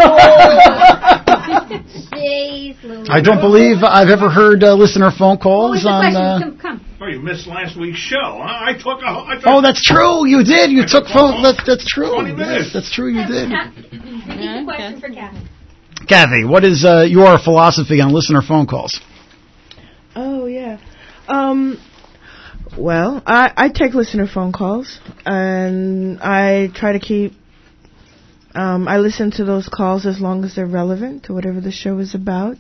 Jeez, Louis. I don't believe I've ever heard uh, listener phone What was calls the on... question? Uh, Come, come. Oh, you missed last week's show, huh? I took a... I took oh, that's true. You did. You I took took phone... phone- That's, that's true. twenty minutes. Yes, that's true. You did. Repeat the question for Kathy. Kathy, what is uh, your philosophy on listener phone calls? Oh, yeah. Um, well, I, I take listener phone calls, and I try to keep Um, I listen to those calls as long as they're relevant to whatever the show is about.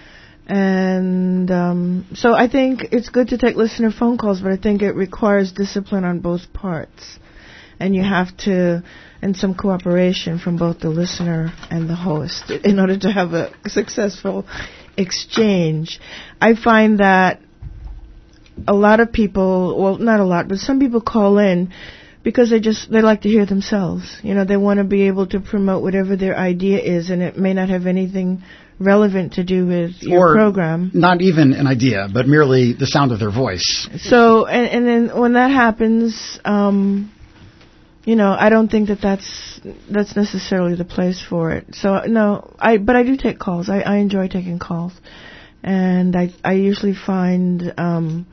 And um, so I think it's good to take listener phone calls, but I think it requires discipline on both parts. And you have to, and some cooperation from both the listener and the host in order to have a successful exchange. I find that a lot of people, well, not a lot, but some people call in because they just, they like to hear themselves. You know, they want to be able to promote whatever their idea is, and it may not have anything relevant to do with your or program. Not even an idea, but merely the sound of their voice. So, and, and then when that happens, um, you know, I don't think that that's that's necessarily the place for it. So, no, I but I do take calls. I, I enjoy taking calls, and I I usually find um,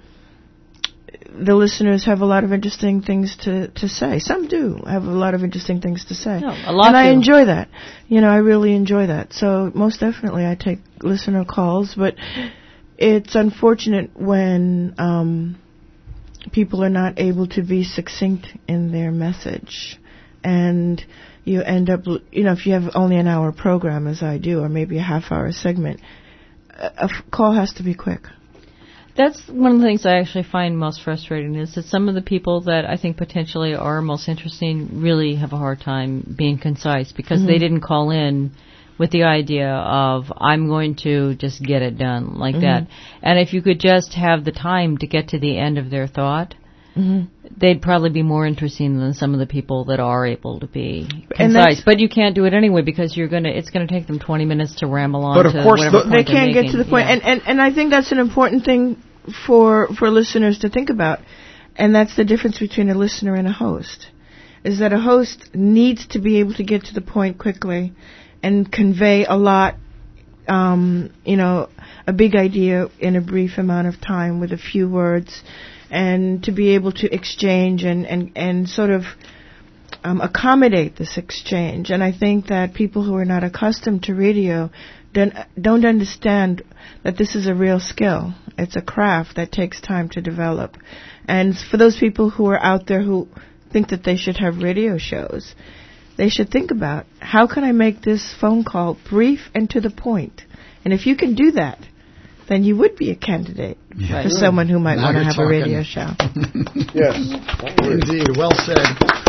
the listeners have a lot of interesting things to, to say. Some do have a lot of interesting things to say. No, a lot and I do. enjoy that. You know, I really enjoy that. So most definitely I take listener calls, but it's unfortunate when um, people are not able to be succinct in their message. And you end up, you know, if you have only an hour program, as I do, or maybe a half hour segment, a, a f- call has to be quick. That's one of the things I actually find most frustrating is that some of the people that I think potentially are most interesting really have a hard time being concise because mm-hmm. they didn't call in with the idea of, I'm going to just get it done like mm-hmm. that. And if you could just have the time to get to the end of their thought, mm-hmm. they'd probably be more interesting than some of the people that are able to be concise. But you can't do it anyway because you're gonna. It's going to take them twenty minutes to ramble on. But of to course, whatever the, point they can't they're get to the point. yeah. And, and and I think that's an important thing for for listeners to think about. And that's the difference between a listener and a host. Is that a host needs to be able to get to the point quickly and convey a lot, um, you know, a big idea in a brief amount of time with a few words, and to be able to exchange and, and, and sort of um, accommodate this exchange. And I think that people who are not accustomed to radio don't, don't understand that this is a real skill. It's a craft that takes time to develop. And for those people who are out there who think that they should have radio shows, they should think about, how can I make this phone call brief and to the point? And if you can do that, then you would be a candidate yeah. for someone who might want to have talking. a radio show. Yes. Indeed. Well said.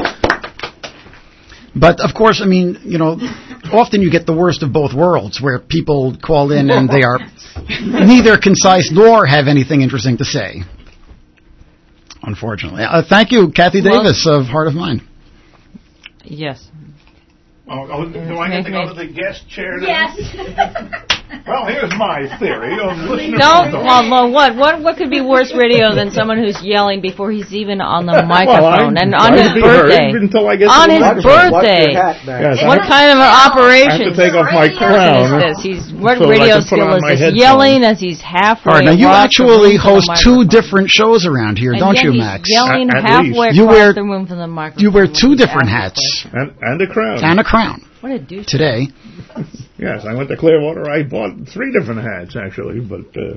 But, of course, I mean, you know, often you get the worst of both worlds, where people call in and they are neither concise nor have anything interesting to say. Unfortunately. Uh, thank you, Kathy well, Davis of Heart of Mine. Yes. Oh, oh, do I get to go to the guest chair now? Yes. Well, here's my theory on listener. Don't. Well, well, what? What? What could be worse radio than someone who's yelling before he's even on the microphone well, and on his birthday? Until I get on to his the birthday. Yes, what I, kind of an operation? I have to take off my crown. Is this? He's what so radio skill is this? Headphones. Yelling as he's halfway. All right, now you actually host two microphone. different shows around here, and don't yet you, he's Max? Yelling At- at halfway least. You across wear- the room from the microphone. You wear two when he's different asked hats And, and a crown. and a crown What a douche. today. Yes, I went to Clearwater. I bought three different hats, actually, but... Uh,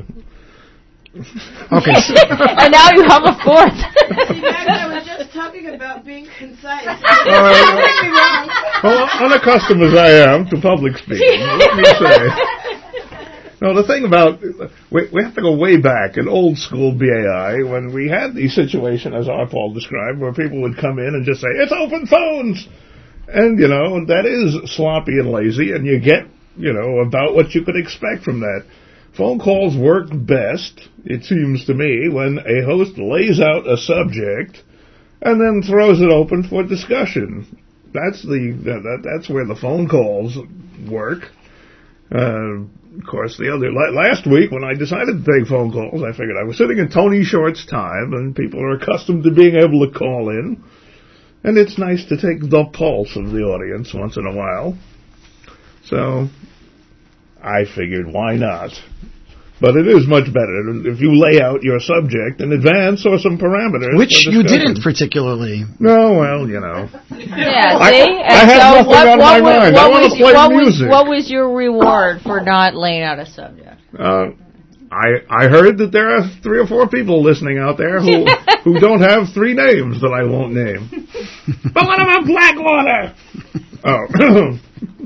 Okay. And now you have a fourth. See, Max, I was just talking about being concise. Uh, Don't get me wrong. well, unaccustomed as I am to public speaking, let me say... No, the thing about... We, we have to go way back in old school B A I when we had the situation, as R. Paul described, where people would come in and just say, it's open phones! And, you know, that is sloppy and lazy, and you get, you know, about what you could expect from that. Phone calls work best, it seems to me, when a host lays out a subject and then throws it open for discussion. That's the that, that's where the phone calls work. Uh, of course, the other last week when I decided to take phone calls, I figured I was sitting in Tony Short's time, and people are accustomed to being able to call in. And it's nice to take the pulse of the audience once in a while. So I figured, why not? But it is much better if you lay out your subject in advance or some parameters. Which you didn't particularly. No, well, you know. Yeah, I, see? I And have so nothing what, on what my was, mind. What I want was, to play what music. Was, what was your reward for not laying out a subject? Uh, I I heard that there are three or four people listening out there who who don't have three names that I won't name. But what about Blackwater? Oh.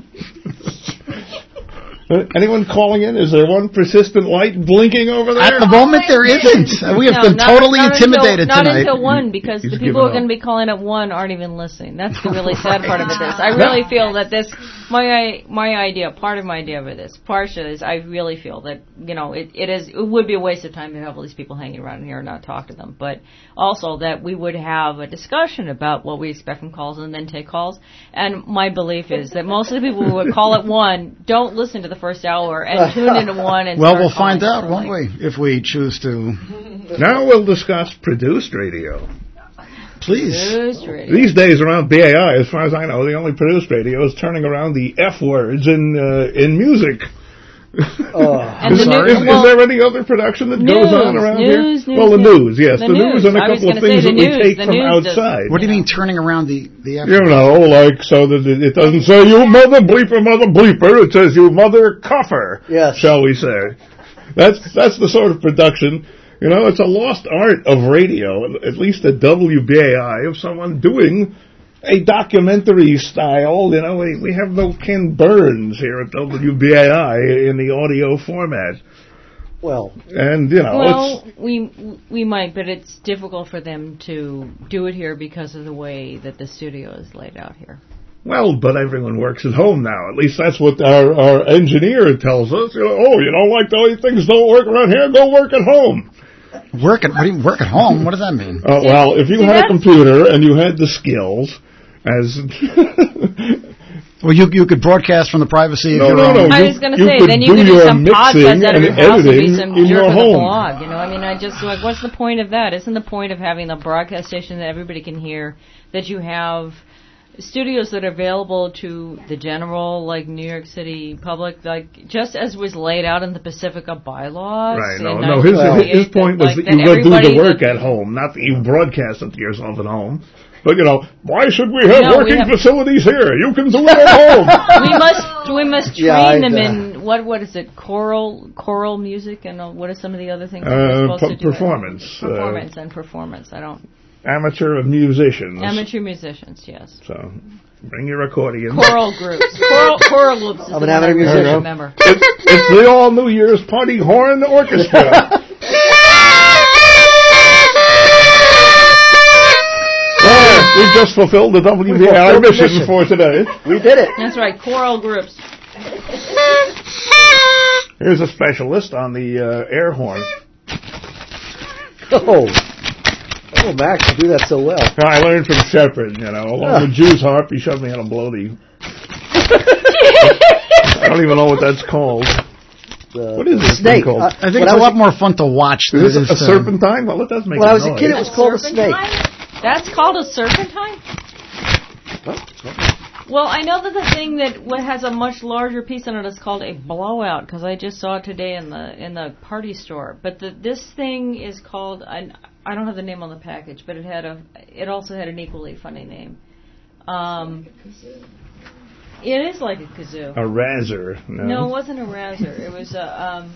Anyone calling in? Is there one persistent light blinking over there? At the moment, there isn't. We have No, been not- totally not intimidated until, tonight. Not until one, because He's the giving people who are up. going to be calling at one aren't even listening. That's the really sad part of it. This, I really feel that this, my my idea, part of my idea of this, partially is I really feel that you know it, it is it would be a waste of time to have all these people hanging around here and not talk to them, but also that we would have a discussion about what we expect from calls and then take calls. And my belief is that most of the people who would call at one don't listen to the first hour and tune into one. And Well, start we'll find calling. out, won't we, if we choose to. Now we'll discuss produced radio. Please. Produced radio. These days around B A I, as far as I know, the only produced radio is turning around the F words in uh, in music. Oh. And is, the new- is, is well, there any other production that goes news, on around news, here? news, well, the news. news, yes, The the, news, news. and a I was couple of gonna things say that the we news. take The from news does- outside. What do you mean turning around the the F You know, like so that it, it doesn't say you mother bleeper, mother bleeper. It says you mother cuffer. Yes. Shall we say? That's that's the sort of production. You know, it's a lost art of radio, at least at W B A I, of someone doing a documentary style. You know, we, we have no Ken Burns here at W B A I in the audio format. Well, And, you know, Well, it's... we we might, but it's difficult for them to do it here because of the way that the studio is laid out here. Well, but everyone works at home now. At least that's what our, our engineer tells us. You know, oh, you don't like the way things don't work around here? Go work at home. Work at what do you, work at home? What does that mean? Uh, well, if you See, had a that's- computer and you had the skills, as Well, you you could broadcast from the privacy of No, your no, own. no. I You- was going to you say, could then you do could do your some podcast mixing out of your and house and be editing some in jerk your with a home. blog. You know, I mean, I just like, what's the point of that? Isn't the point of having a broadcast station that everybody can hear, that you have studios that are available to the general, like New York City public, like just as was laid out in the Pacifica bylaws? right, in no, no. His, nineteen his point was like, that you go do everybody the work that- at home, not that you broadcast it to yourself at home. But you know, why should we have No, we working have- facilities here? You can do it at home. we must we must train Yeah, I- them uh, in what what is it choral choral music and uh, what are some of the other things that Uh, we're supposed per- to do? performance, uh, performance and performance. I don't Amateur musicians. amateur musicians. Yes, So, bring your accordion. choral groups. Choral choral groups. Is I'm the an one I amateur really musician. remember. It's, it's the all New Year's Party Horn Orchestra. Well, we just fulfilled the W B A I fulfilled the mission mission. for today. we did it. That's right, choral groups. Here's a specialist on the uh, air horn. Oh, oh, Max, you do that so well. I learned from Shepard, you know, along with Jew's harp, he showed me how to blow the... I don't even know what that's called. The, What is the this thing snake? called? Uh, I think when it's I a was lot more fun to watch than Is it this is a to... serpentine? Well, it does make When a I was a noise. kid, it was called a snake. Serpentine? That's called a serpentine? Well, I know that the thing that what has a much larger piece on it is called a blowout, because I just saw it today in the in the party store. But the, this thing is called, I, I don't have the name on the package, but it had a it also had an equally funny name. Um, it is like a kazoo. A razor. No, No, it wasn't a razor. It was a um,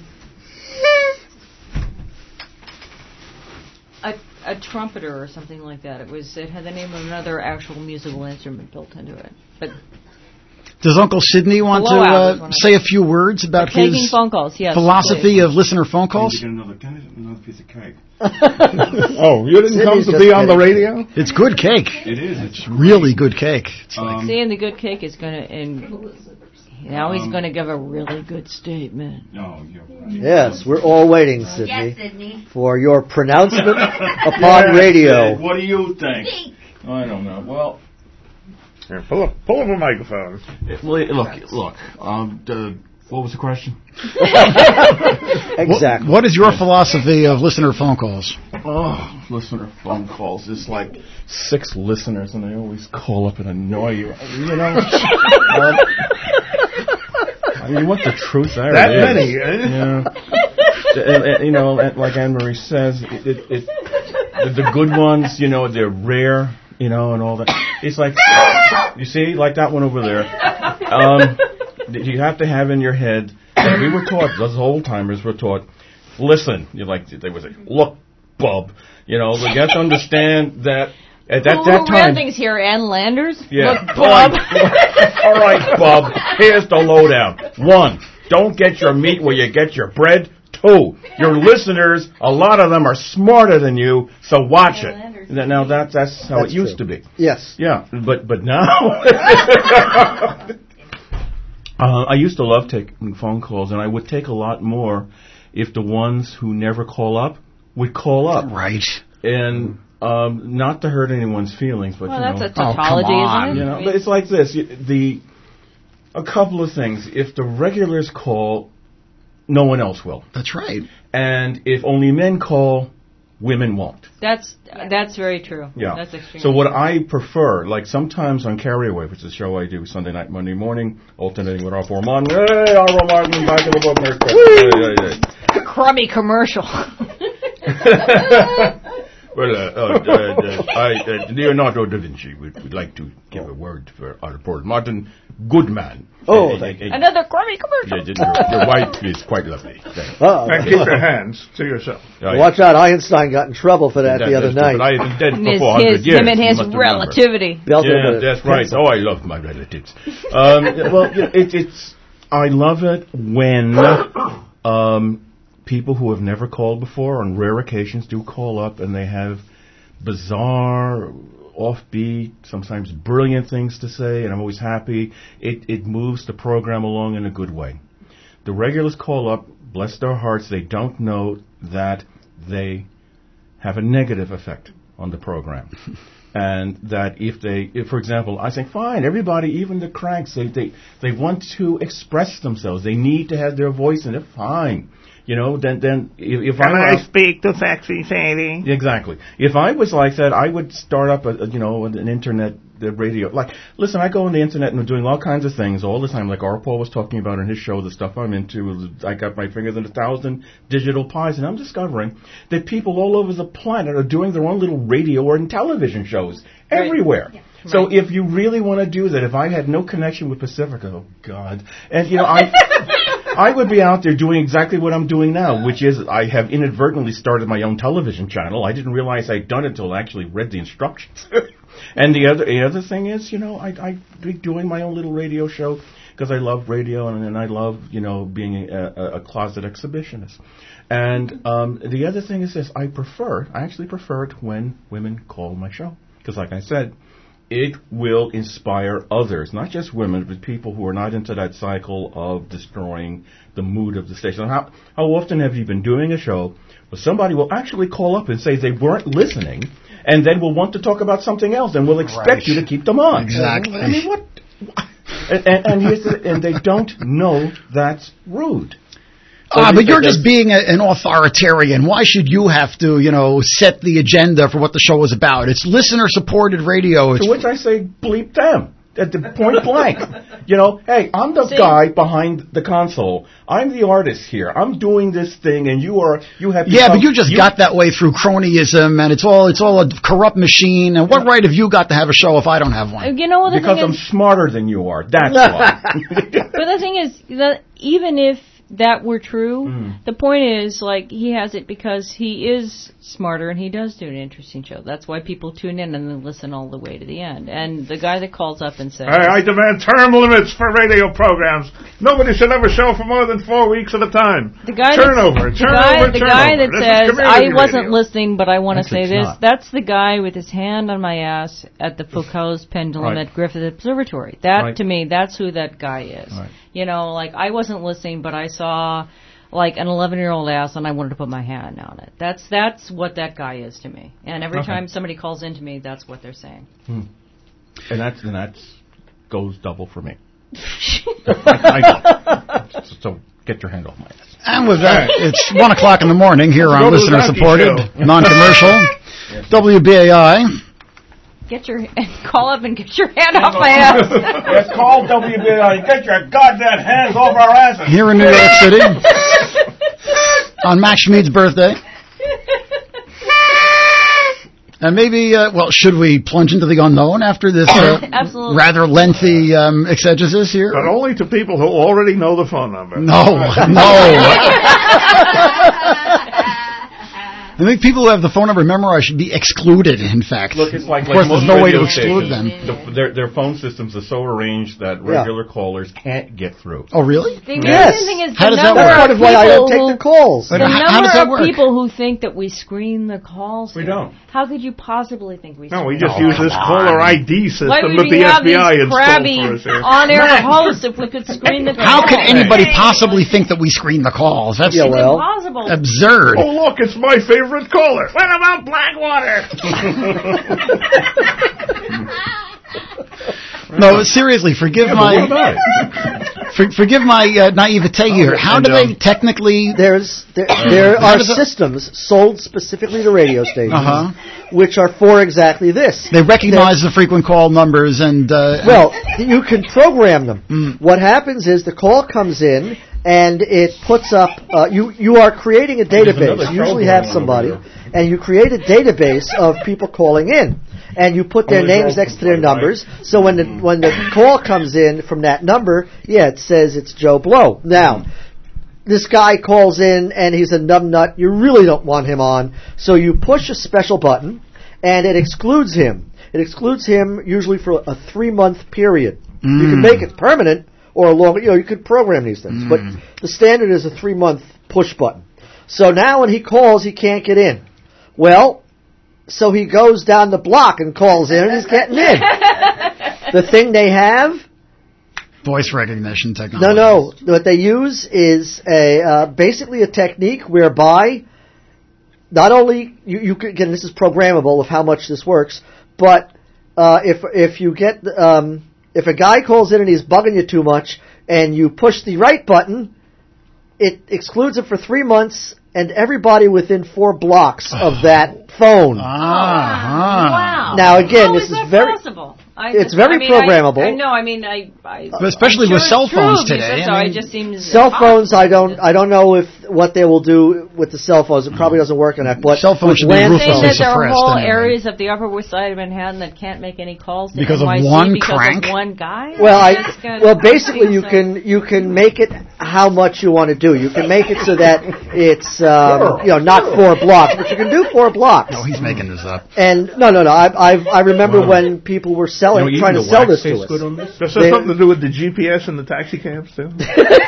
a a trumpeter or something like that. It was it had the name of another actual musical instrument built into it. But Does Uncle Sidney want to Blowout is one uh, of say a few words about taking his phone calls, yes. philosophy please. of listener phone calls? Can you get another, can I get another piece of cake? Oh, you didn't come Sydney's to just be on the kidding. radio? It's good cake. It is. It's Really good cake. It's like, Um, See, and the good cake is going to, and now he's Um, going to give a really good statement. no, you're right. Yes, we're all waiting, Sydney, Yes, Sydney. for your pronouncement upon Yeah, radio. Sid, what do you think? I don't know. Well, Here, pull up, pull up a microphone. it, well, look, look. Um, the, what was the question? Exactly. what is your philosophy of listener phone calls? Oh, listener phone calls. It's like six listeners, and they always call up and annoy you. You know. um, I mean, you want the truth? There That it is. many, eh? Yeah. and, and, you know, and like Anne Marie says, it, it, it, the, the good ones, you know, they're rare, you know, and all that. It's like, you see, like that one over there. Um, you have to have in your head. And we were taught, those old timers were taught, listen. You're like, they would say, look, bub. You know, we got to understand that at that, who, that who time. ran things here? Ann Landers? Yeah. Look, Bob. All right, Bob. Here's the lowdown. One, don't get your meat where you get your bread. Two, your listeners, a lot of them are smarter than you, so watch it. Now that that's how That's it used true. to be. Yes. Yeah, but but now. uh, I used to love taking phone calls, and I would take a lot more if the ones who never call up would call up. Right. And um, not to hurt anyone's feelings, but Well, you know. that's a tautology, oh, come on. isn't it? You know, but it's like this. You- The a couple of things. If the regulars call, no one else will. That's right. And if only men call, women won't. That's that's very true. Yeah. That's extremely So what true. I prefer, like sometimes on Carryaway, which is a show I do Sunday night, Monday morning, alternating with our four Martin. Hey, our Martin, back in the book. Nurse Chris. Hey, hey, hey. crummy commercial. Well, uh, uh, uh, uh, I, uh, Leonardo da Vinci would, would like to give a word for our reporter. Martin Goodman. Oh, Uh, thank uh, uh, Another crummy commercial. uh, your, your wife is quite lovely. Thank you. Uh-oh. And keep your hands to yourself. Right. Watch out, Einstein got in trouble for that, That- the other that's true, night. but I had been dead for His, four hundred his, years. him and you his must remember. relativity. Belted Yeah, with a that's right. pencil. Oh, I love my relatives. Um, well, it, it's I love it when um, people who have never called before, on rare occasions, do call up and they have bizarre, offbeat, sometimes brilliant things to say, and I'm always happy. It it moves the program along in a good way. The regulars call up, bless their hearts, they don't know that they have a negative effect on the program. And that if they, if, for example, I say, fine, everybody, even the cranks, they, they, they want to express themselves. They need to have their voice in it. Fine. You know, then, then if, if Can I, I speak to Sexy Sadie? Exactly. If I was like that, I would start up a, a you know an internet the radio. Like, listen, I go on the internet and I'm doing all kinds of things all the time. Like R. Paul was talking about in his show, the stuff I'm into. I got my fingers in a thousand digital pies, and I'm discovering that people all over the planet are doing their own little radio or television shows everywhere. Yeah. So Right. if you really want to do that, if I had no connection with Pacifica, oh God, and you know I. I would be out there doing exactly what I'm doing now, which is I have inadvertently started my own television channel. I didn't realize I'd done it until I actually read the instructions. And the other the other thing is, you know, I I be doing my own little radio show because I love radio and, and I love, you know, being a, a, a closet exhibitionist. And um, the other thing is this: I prefer, I actually prefer it when women call my show because, like I said, it will inspire others, not just women, but people who are not into that cycle of destroying the mood of the station. How, how often have you been doing a show where somebody will actually call up and say they weren't listening, and then will want to talk about something else, and will expect Right. you to keep them on? Exactly. I mean, what? And, and, and, here's the, and they don't know that's rude. Ah, So but they- you're they- just being a, an authoritarian. Why should you have to, you know, set the agenda for what the show is about? It's listener-supported radio. It's To which I say, bleep them. At the point blank. You know, hey, I'm the See? guy behind the console. I'm the artist here. I'm doing this thing, and you are, you have yeah, become- but you just got that way through cronyism, and it's all it's all a corrupt machine. And what right have you got to have a show if I don't have one? You know what the Because thing I'm is? smarter than you are. That's why. But the thing is that even if that were true, Mm. the point is, like, he has it because he is smarter and he does do an interesting show. That's why people tune in and then listen all the way to the end. And the guy that calls up and says, I, I demand term limits for radio programs. Nobody should ever show for more than four weeks at a time. the guy turnover, that, turnover, the guy, the turnover. guy that This is says, community I wasn't radio." listening, but I want to Actually, say it's this, not. that's the guy with his hand on my ass at the Foucault's pendulum Right. at Griffith Observatory. That, Right. to me, that's who that guy is. Right. You know, like, I wasn't listening, but I saw, like, an eleven-year-old ass, and I wanted to put my hand on it. That's that's what that guy is to me. And every Okay. time somebody calls into me, that's what they're saying. Hmm. And that's, and that's goes double for me. I, I, so get your hand off my ass. And with that, it's one o'clock in the morning here Go on to the listener-supported, donkey show. non-commercial, W B A I. Get your call up and get your hand off my ass. Yes, call W B I. Get your goddamn hands off our asses. Here in New York City on Max Schmid's birthday. And maybe, uh, well, should we plunge into the unknown after this uh, Absolutely. rather lengthy um, exegesis here? But only to people who already know the phone number. No, no. I think people who have the phone number memorized should be excluded, in fact. Look, it's like, of course, like there's most no way to radio exclude stations, them. The, their, their phone systems are so arranged that regular yeah. callers can't get through. Oh, really? The yes. thing is, how the does that number work? That's part of why I don't take who, the calls. The how, number how does that of work? people who think that we screen the calls. We here. don't. How could you possibly think we screen No, we the just calls? use this caller I D system Why would that we the have F B I these installed crabby for us here. on-air hosts if we could screen the calls? How could anybody possibly think that we screen the calls? That's Yeah, well, impossible. absurd. Oh, look, it's my favorite caller. What about Blackwater? No, seriously, forgive Yeah, my but what about it? for, forgive my uh, naivete here. How and, do they um, technically? There's there, there How are does it- systems sold specifically to radio stations, Uh-huh. which are for exactly this. They recognize the frequent call numbers and. Uh, Well, you can program them. Mm. What happens is the call comes in and it puts up. Uh, you you are creating a There's database. another You usually show have going on somebody, over here. and you create a database of people calling in, and you put their Only names girls next to their can play, numbers. So when the when the call comes in from that number, yeah, it says it's Joe Blow. Now. This guy calls in and he's a numbnut. You really don't want him on. So you push a special button and it excludes him. It excludes him usually for a three-month period. Mm. You can make it permanent or a long, you know, you could program these things. Mm. But the standard is a three-month push button. So now when he calls, he can't get in. Well, so he goes down the block and calls in and he's getting in. The thing they have, voice recognition technology. no, no. What they use is a uh, basically a technique whereby not only you, you can, again, this is programmable of how much this works, but uh, if if you get um, if a guy calls in and he's bugging you too much, and you push the right button, it excludes it for three months, and everybody within four blocks of that phone. Ah, Wow. Now again, How this is is that very. possible? I It's just- very I mean, programmable. I, I know. I mean, I. I But especially I'm with sure cell it's true phones if you today, said so. I I mean, just seems Cell phones, I impossible. don't, I don't know if what they will do with the cell phones. It probably doesn't work on that. But Cell phones with should be land Saying ruthlessly that there are suppressed whole anyway. areas of the Upper West Side of Manhattan that can't make any calls to Because of N Y C one because crank? of one guy. Well, I That's good. well basically you So- can you can make it how much you want to do. You can make it so that it's um, you know not four blocks, but you can do four blocks. No, he's making this up. And no, no, no. I I, I remember Wow. when people were selling, You know, trying to even the sell wax this to tastes us. good on this? Does that They- have something to do with the G P S in the taxi cabs, too? I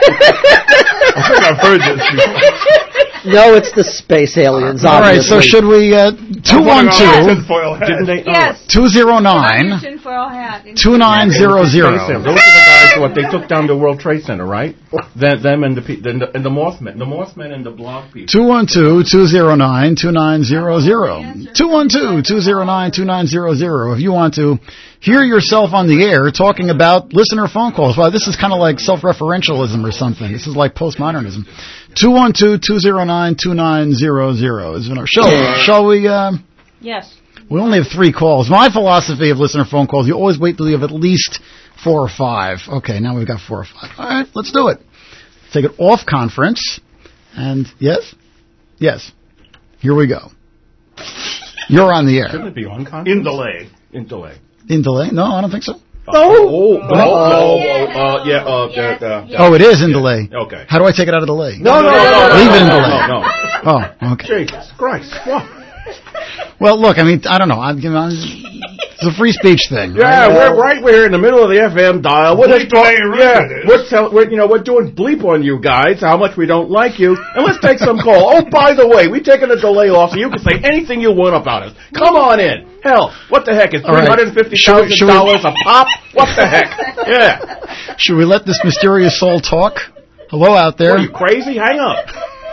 think I've heard this before. No, it's the space aliens. All right, so obviously. should we, uh, two one two, Tinfoil hat. Didn't they? Yes. two zero nine, Tinfoil hat. two nine zero Those zero. are the guys what they took down the World Trade Center, right? Them, them and the pe- and the, and the Mothman, the Mothman and the blog people. two one two, two zero nine, two nine zero zero. two one two, two zero nine, two nine zero zero. If you want to hear yourself on the air talking about listener phone calls. Wow, this is kind of like self-referentialism or something. This is like postmodernism. two one two, two zero nine, two nine zero zero is our show. Shall we, uh, Yes. we only have three calls. My philosophy of listener phone calls, you always wait till you have at least four or five. Okay, now we've got four or five. All right, let's do it. Take it off conference. And yes? Yes. Here we go. You're on the air. Shouldn't it be on conference? In delay. In delay. In delay? No, I don't think so. Oh, oh, oh, oh, uh, yeah, uh, Yes, uh, uh, yes. Oh, it is in delay. Okay. How do I take it out of delay? No, no, no, no, no. Leave it in delay. No, no. Oh, okay. Jesus Christ. What? Well, look, I mean, I don't know. I'm, you know, it's a free speech thing. Yeah, right? we're right. We're in the middle of the F M dial. We're just Bleep away, talking. right Yeah, it is. we're, tell, we're you know we're doing bleep on you guys. How much we don't like you, and let's take some call. Oh, by the way, we taking a delay off, so you can say anything you want about us. Come on in. Hell, what the heck? It's All right. three hundred fifty Should we- thousand should we- dollars a pop. What the heck? Yeah. Should we let this mysterious soul talk? Hello out there. What, are you crazy? Hang up.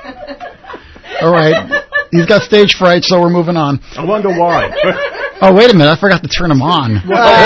All right. He's got stage fright, so we're moving on. I wonder why. Oh, wait a minute. I forgot to turn him on.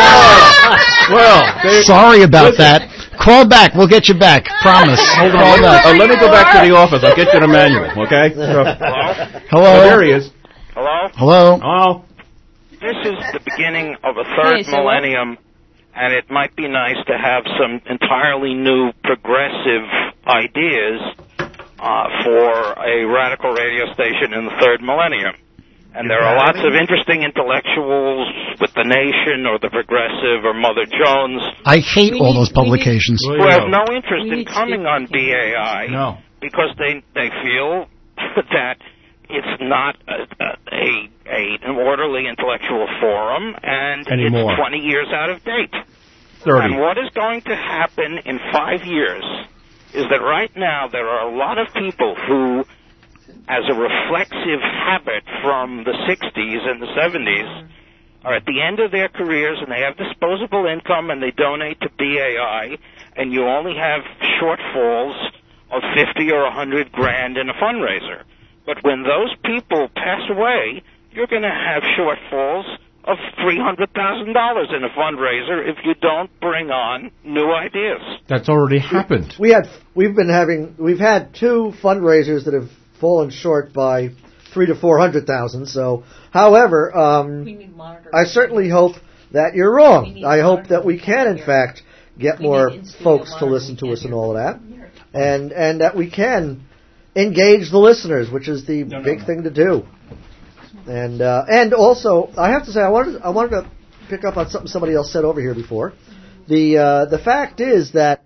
Well, they, Sorry about listen. that. Call back. We'll get you back. Promise. Hold on. Call back. Uh, let me go back to the office. I'll get you the manual, okay? So, Hello. oh, there he is. Hello? Hello. Oh. This is the beginning of a third Hey, so what? millennium, and it might be nice to have some entirely new progressive ideas uh, for a radical radio station in the third millennium. And there are lots of interesting intellectuals with The Nation or The Progressive or Mother Jones. I hate We all need- those publications. Who have no interest in coming on B A I No. because they they feel that it's not a, a, a an orderly intellectual forum and Anymore. it's twenty years out of date. thirty. And what is going to happen in five years is that right now there are a lot of people who, as a reflexive habit from the sixties and the seventies, are at the end of their careers and they have disposable income and they donate to B A I, and you only have shortfalls of fifty or a hundred grand in a fundraiser. But when those people pass away, you're going to have shortfalls of three hundred thousand dollars in a fundraiser if you don't bring on new ideas. That's already happened. We had we've been having we've had two fundraisers that have fallen short by three to four hundred thousand. So, however, um, I certainly hope that you're wrong. I hope that we can, in fact, get more folks to listen to us and all of that, and and that we can engage the listeners, which is the big thing to do. And uh, and also, I have to say, I wanted I wanted to pick up on something somebody else said over here before. The uh, the fact is that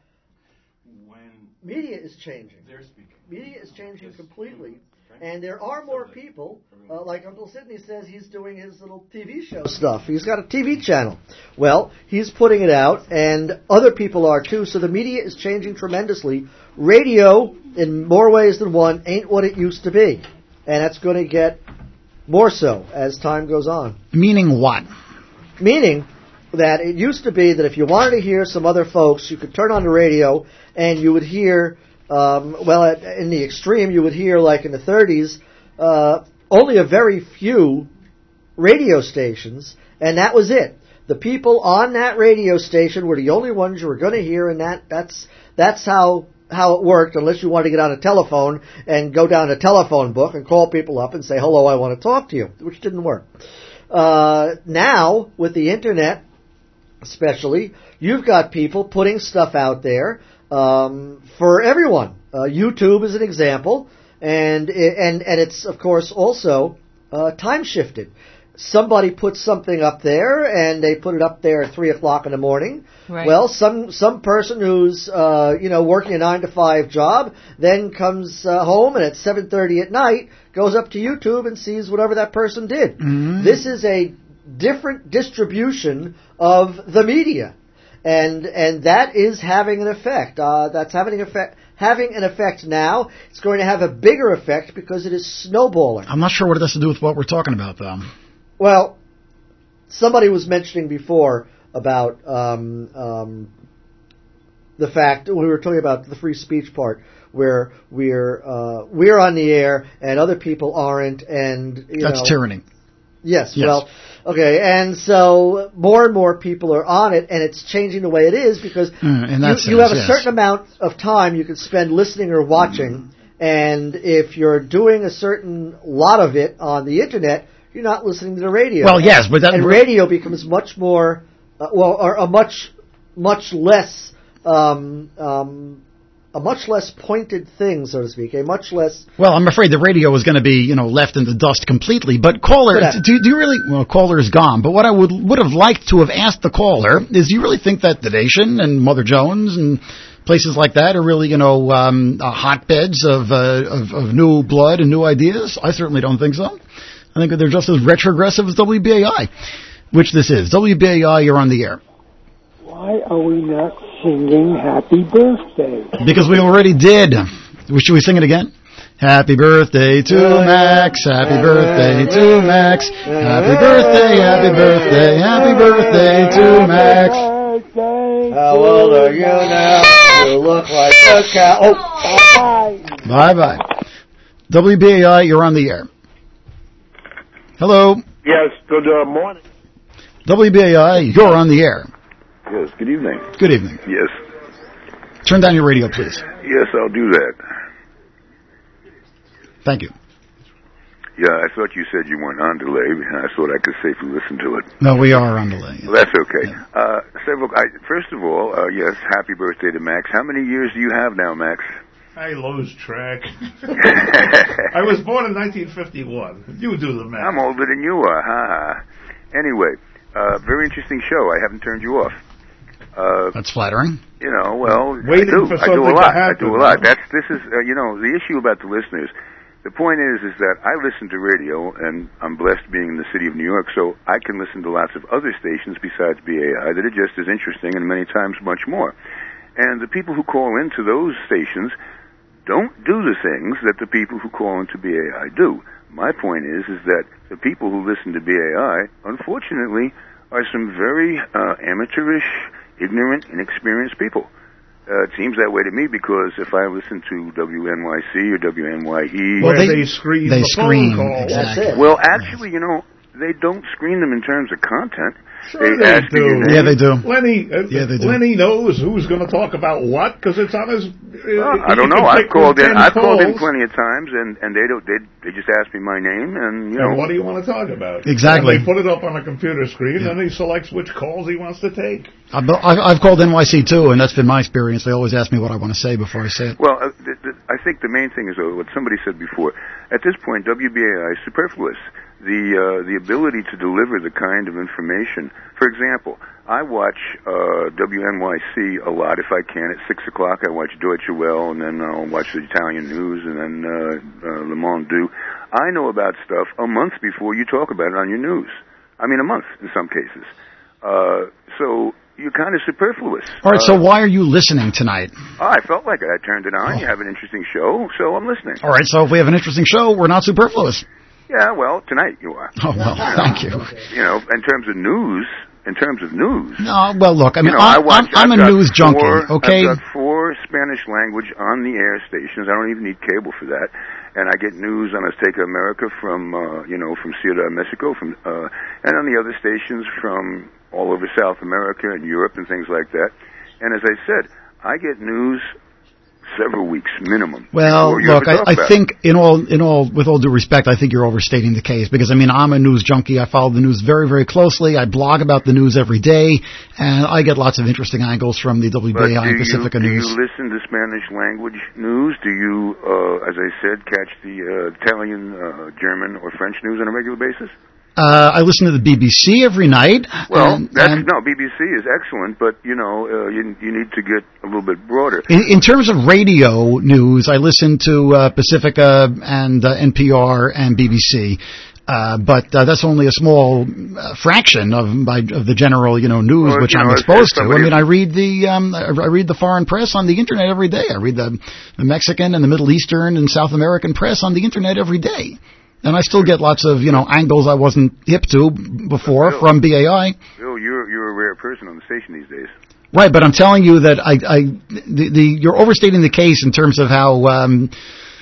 media is changing. Media is changing completely, and there are more people. Uh, like Uncle Sidney says, he's doing his little T V show stuff. He's got a T V channel. Well, he's putting it out, and other people are too. So the media is changing tremendously. Radio, in more ways than one, ain't what it used to be, and that's going to get more so as time goes on. Meaning what? Meaning that it used to be that if you wanted to hear some other folks, you could turn on the radio and you would hear, um, well, at, in the extreme, you would hear, like in the thirties, uh, only a very few radio stations, and that was it. The people on that radio station were the only ones you were going to hear, and that that's that's how how it worked, unless you wanted to get on a telephone and go down a telephone book and call people up and say, hello, I want to talk to you, which didn't work. Uh, now, with the internet, especially, you've got people putting stuff out there um, for everyone. Uh, YouTube is an example, and and and it's, of course, also uh, time-shifted. Somebody puts something up there, and they put it up there at three o'clock in the morning. Right. Well, some some person who's uh, you know working a nine to five job then comes uh, home, and at seven thirty at night goes up to YouTube and sees whatever that person did. Mm-hmm. This is a different distribution of the media, and and that is having an effect. Uh, that's having an effect. Having an effect now. It's going to have a bigger effect because it is snowballing. I'm not sure what it has to do with what we're talking about, though. Well, somebody was mentioning before about um, um, the fact we were talking about the free speech part, where we're uh, we're on the air and other people aren't, and you That's know, tyranny. Yes, Yes. well, okay, and so more and more people are on it, and it's changing the way it is because Mm, in that you, you sense, have a yes. certain amount of time you can spend listening or watching, and if you're doing a certain lot of it on the internet, you're not listening to the radio. Well, yes, but that- and radio becomes much more, uh, well, or a much, much less, um, um, a much less pointed thing, so to speak, a much less. Well, I'm afraid the radio is going to be, you know, left in the dust completely. But caller, Could happen. do, do you really? Well, caller is gone. But what I would would have liked to have asked the caller is, do you really think that the Nation and Mother Jones and places like that are really, you know, um, uh, hotbeds of, uh, of of new blood and new ideas? I certainly don't think so. I think that they're just as retrogressive as W B A I, which this is. W B A I, you're on the air. Why are we not singing Happy Birthday? Because we already did. Should we sing it again? Happy birthday to Max. Happy birthday to Max. Happy birthday, happy birthday, happy birthday to Max. How old are you now? You look like a cow. Oh, Bye bye. W B A I, you're on the air. Hello. Yes, good uh, morning. W B A I, you're on the air. Yes, good evening. Good evening. Yes. Turn down your radio, please. Yes, I'll do that. Thank you. Yeah, I thought you said you weren't on delay, and I thought I could safely listen to it. No, we are on delay. Well, that's okay. Uh, several. I, first of all, uh, yes, happy birthday to Max. How many years do you have now, Max? I lose track. I was born in nineteen fifty-one. You do the math. I'm older than you are. Ha ha. Anyway, uh, very interesting show. I haven't turned you off. Uh, That's flattering. You know, well, Waiting I do. for I do a something lot. to happen. I do a lot. That's this is uh, you know the issue about the listeners. The point is, is that I listen to radio, and I'm blessed being in the city of New York, so I can listen to lots of other stations besides B A I that are just as interesting and many times much more. And the people who call into those stations don't do the things that the people who call into B A I do. My point is, is that the people who listen to B A I, unfortunately, are some very uh, amateurish, ignorant, inexperienced people. Uh, it seems that way to me because if I listen to W N Y C or W N Y E... Well, they, they screen they the screen, phone calls. exactly. That's it. Well, actually, you know, they don't screen them in terms of content. Sure they they ask do. you your name. Yeah, they do. Lenny, uh, Yeah, they do. Lenny knows who's going to talk about what because it's on his. Uh, Well, I don't know. I've called in. I've called in plenty of times, and and they don't. They they just ask me my name, and you know. And what do you want to talk about? Exactly. And they put it up on a computer screen, and he selects which calls he wants to take. I've, I've called N Y C too, and that's been my experience. They always ask me what I want to say before I say it. Well, uh, th- th- I think the main thing is uh, what somebody said before. At this point, W B A I is superfluous. The uh, the ability to deliver the kind of information. For example, I watch uh, W N Y C a lot if I can. At six o'clock, I watch Deutsche Welle, and then I'll watch the Italian news, and then uh, uh, Le Monde. I know about stuff a month before you talk about it on your news. I mean, a month in some cases. Uh, so you're kind of superfluous. All right, uh, so why are you listening tonight? Oh, I felt like it. I turned it on. Oh. You have an interesting show, so I'm listening. All right, so if we have an interesting show, we're not superfluous. Yeah, well, tonight you are. Oh, well, thank you. You know, in terms of news, in terms of news. No, well, look, I mean, you know, I I'm, watch, I'm, I'm I've a got news junkie, four, okay? I've got four Spanish language on the air stations. I don't even need cable for that. And I get news on Azteca America from, uh, you know, from Ciudad de Mexico, from, uh, and on the other stations from all over South America and Europe and things like that. And as I said, I get news several weeks minimum. Well, you look, ever talk I, I about think in all, in all, with all due respect, I think you're overstating the case because I mean, I'm a news junkie. I follow the news very, very closely. I blog about the news every day, and I get lots of interesting angles from the W B A I and Pacifica you, News. Do you listen to Spanish language news? Do you, uh, as I said, catch the uh, Italian, uh, German, or French news on a regular basis? Uh, I listen to the B B C every night. Well, and, that's and no B B C is excellent, but you know uh, you you need to get a little bit broader. in, in terms of radio news, I listen to uh, Pacifica and uh, N P R and B B C. Uh, but uh, that's only a small uh, fraction of my, of the general, you know, news Well, which you I'm know, if- exposed if to. I mean, I read the um, I I read the foreign press on the internet every day. I read the, the Mexican and the Middle Eastern and South American press on the internet every day, and I still get lots of you know angles I wasn't hip to before Bill, from B A I. Bill, you're you're a rare person on the station these days. Right, but I'm telling you that I, I the, the you're overstating the case in terms of how. Um,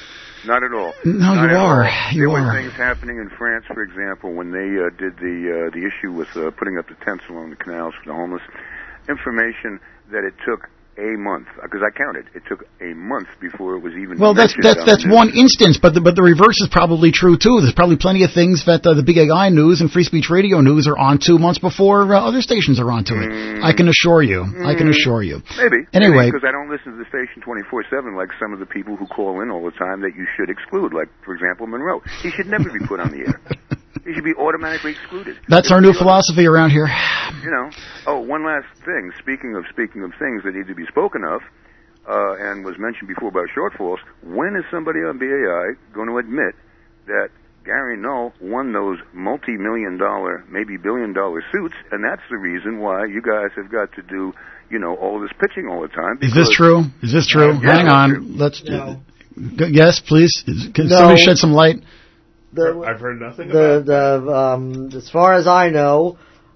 Not at all. No, Not you at are. all. You there are. were things happening in France, for example, when they uh, did the uh, the issue with uh, putting up the tents along the canals for the homeless. Information that it took a month, because I counted, it took a month before it was even. Well, that's mentioned that's on that's the news. one instance, but the, but the reverse is probably true too. There's probably plenty of things that uh, the B A I News and Free Speech Radio News are on two months before uh, other stations are onto it. Mm. I can assure you. Mm. I can assure you. Maybe. Anyway, because I don't listen to the station twenty-four seven like some of the people who call in all the time that you should exclude, like for example Monroe. He should never be put on the air. He should be automatically excluded. That's our new philosophy around here. You know. Oh, one last thing. Speaking of speaking of things that need to be spoken of, uh, and was mentioned before about shortfalls. When is somebody on B A I going to admit that Gary Null won those multi-million dollar, maybe billion-dollar suits, and that's the reason why you guys have got to do, you know, all this pitching all the time? Is this true? Is this true? Uh, yeah, Hang on. True. Let's. No. Uh, yes, please. Can No. somebody shed some light? The, I've heard nothing the, about the, um, as far as I know,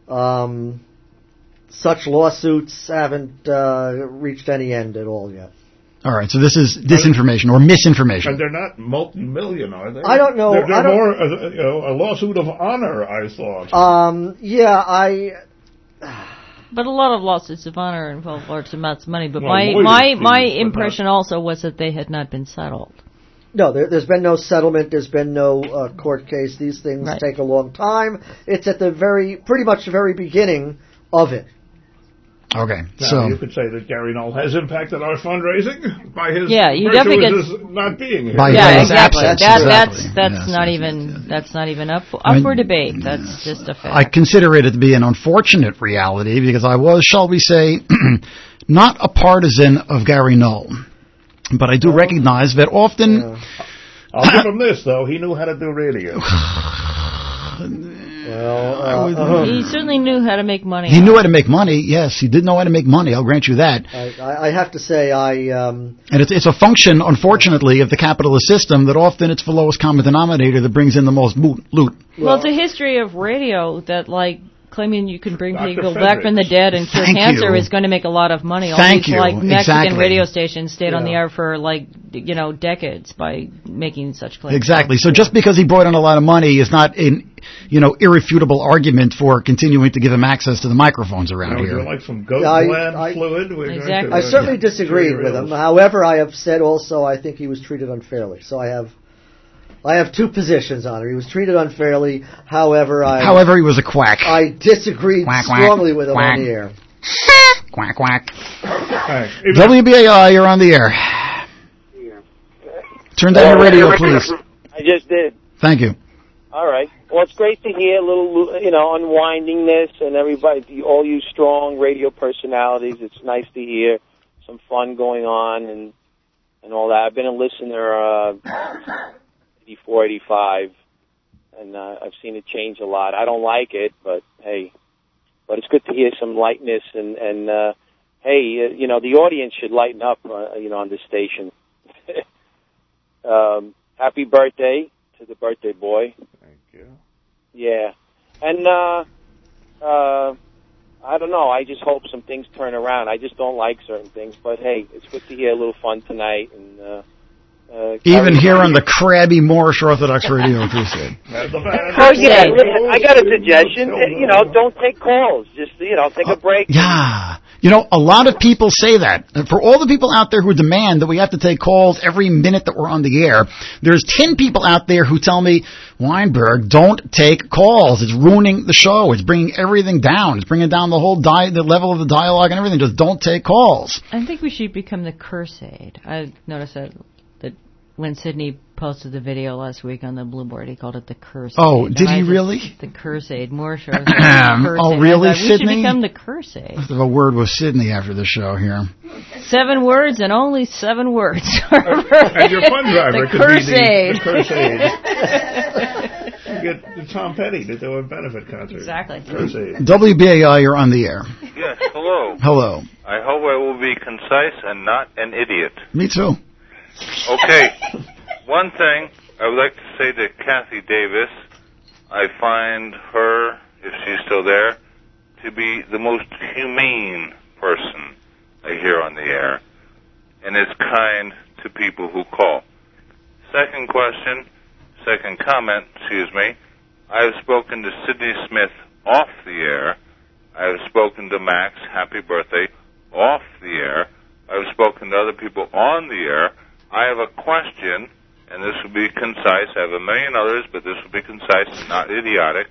um, such lawsuits haven't uh, reached any end at all yet. All right, so this is disinformation or misinformation. And they're not multi-million, are they? I don't know. They're, they're I don't, more, uh, you know, a lawsuit of honor, I thought. Um, yeah, I. But a lot of lawsuits of honor involve large amounts of money. But Well, my lawyers my do, my but impression not- also was that they had not been settled. No, there, there's been no settlement. There's been no uh, court case. These things Right. take a long time. It's at the very, pretty much the very beginning of it. Okay, Now, so you could say that Gary Knoll has impacted our fundraising by his Yeah, you virtue definitely of get- his not being here. By Yeah, his exactly. absence, That, exactly. That's that's Yes, not yes, even that's not even up up I mean, for debate. That's just a fact. I consider it to be an unfortunate reality because I was, shall we say, not a partisan of Gary Knoll. But I do recognize that often... Yeah. I'll give him this, though. He knew how to do radio. Well, uh, he certainly knew how to make money. He knew how to make money, yes. He did know how to make money, I'll grant you that. I, I I have to say, I... Um, And it's, it's a function, unfortunately, of the capitalist system that often it's the lowest common denominator that brings in the most loot. loot. Well, it's a history of radio that, like, claiming you can bring Doctor people back from the dead and cure Thank cancer you. is going to make a lot of money. All Thank these, you. like, Mexican Exactly. radio stations stayed on the Yeah. air for, like, you know, decades by making such claims. Exactly. So just because he brought in a lot of money is not an, you know, irrefutable argument for continuing to give him access to the microphones around Now, would here. you like some goat I- gland I- fluid? We're going Exactly. to, I uh, certainly yeah, disagreed trade with him. rails. However, I have said also I think he was treated unfairly. So I have, I have two positions on it. He was treated unfairly. However, I However, he was a quack. I disagreed Quack, quack, strongly with him quack. on the air. Quack, quack. Right. Even- W B A I, you're on the air. Turn down your radio, please. I just did. Thank you. All right. Well, it's great to hear a little, you know, unwinding this and everybody, all you strong radio personalities. It's nice to hear some fun going on and and all that. I've been a listener uh, eighty-four, eighty-five, and uh, I've seen it change a lot. I don't like it, but hey, but it's good to hear some lightness and and uh, hey, uh, you know, the audience should lighten up, uh, you know, on this station. um, happy birthday to the birthday boy. Thank you. Yeah. And, uh, uh, I don't know. I just hope some things turn around. I just don't like certain things. But, hey, it's good to hear a little fun tonight. And uh, uh, Even here on the crabby Moorish Orthodox Radio Crusade. Oh, yeah. Listen, I got a suggestion. Uh, You know, don't take calls. Just, you know, take a break. Yeah. You know, a lot of people say that. And for all the people out there who demand that we have to take calls every minute that we're on the air, there's ten people out there who tell me, Weinberg, don't take calls. It's ruining the show. It's bringing everything down. It's bringing down the whole di- the level of the dialogue and everything. Just don't take calls. I think we should become the Curseade. I noticed that that when Sidney posted the video last week on the Blue Board, he called it the Curseade. Oh, did And I he just- really? The Curseade. More sure. Curseade. Oh, really, I thought, we Sidney? should become the Curseade. Let's have a word with Sydney after the show here. Seven words and only seven words. And your fun driver the could Curseade. be the, the Curseade. You get Tom Petty to do a benefit concert. Exactly. Curseade. W B A I, you're on the air. Yes, hello. Hello. I hope I will be concise and not an idiot. Me too. Okay, one thing I would like to say to Kathy Davis, I find her, if she's still there, to be the most humane person I hear on the air, and is kind to people who call. Second question, second comment, excuse me, I have spoken to Sidney Smith off the air. I have spoken to Max, happy birthday, off the air. I have spoken to other people on the air. I have a question, and this will be concise. I have a million others, but this will be concise and not idiotic.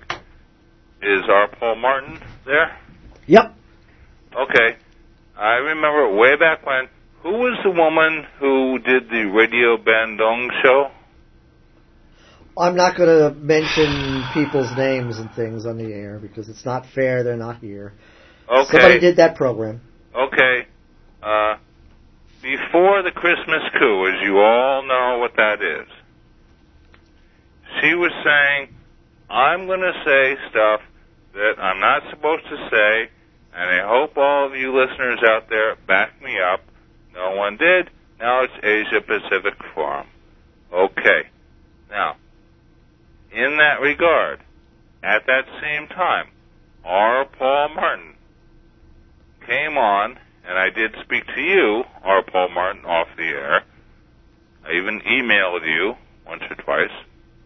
Is our Paul Martin there? Yep. Okay. I remember way back when, who was the woman who did the Radio Bandung show? I'm not going to mention people's names and things on the air because it's not fair. They're not here. Okay. Somebody did that program. Okay. Uh, before the Christmas coup, as you all know what that is, she was saying, I'm going to say stuff that I'm not supposed to say, and I hope all of you listeners out there back me up. No one did. Now it's Asia Pacific Forum. Okay. Now, in that regard, at that same time, R. Paul Martin came on, and I did speak to you, R. Paul Martin, off the air. I even emailed you once or twice.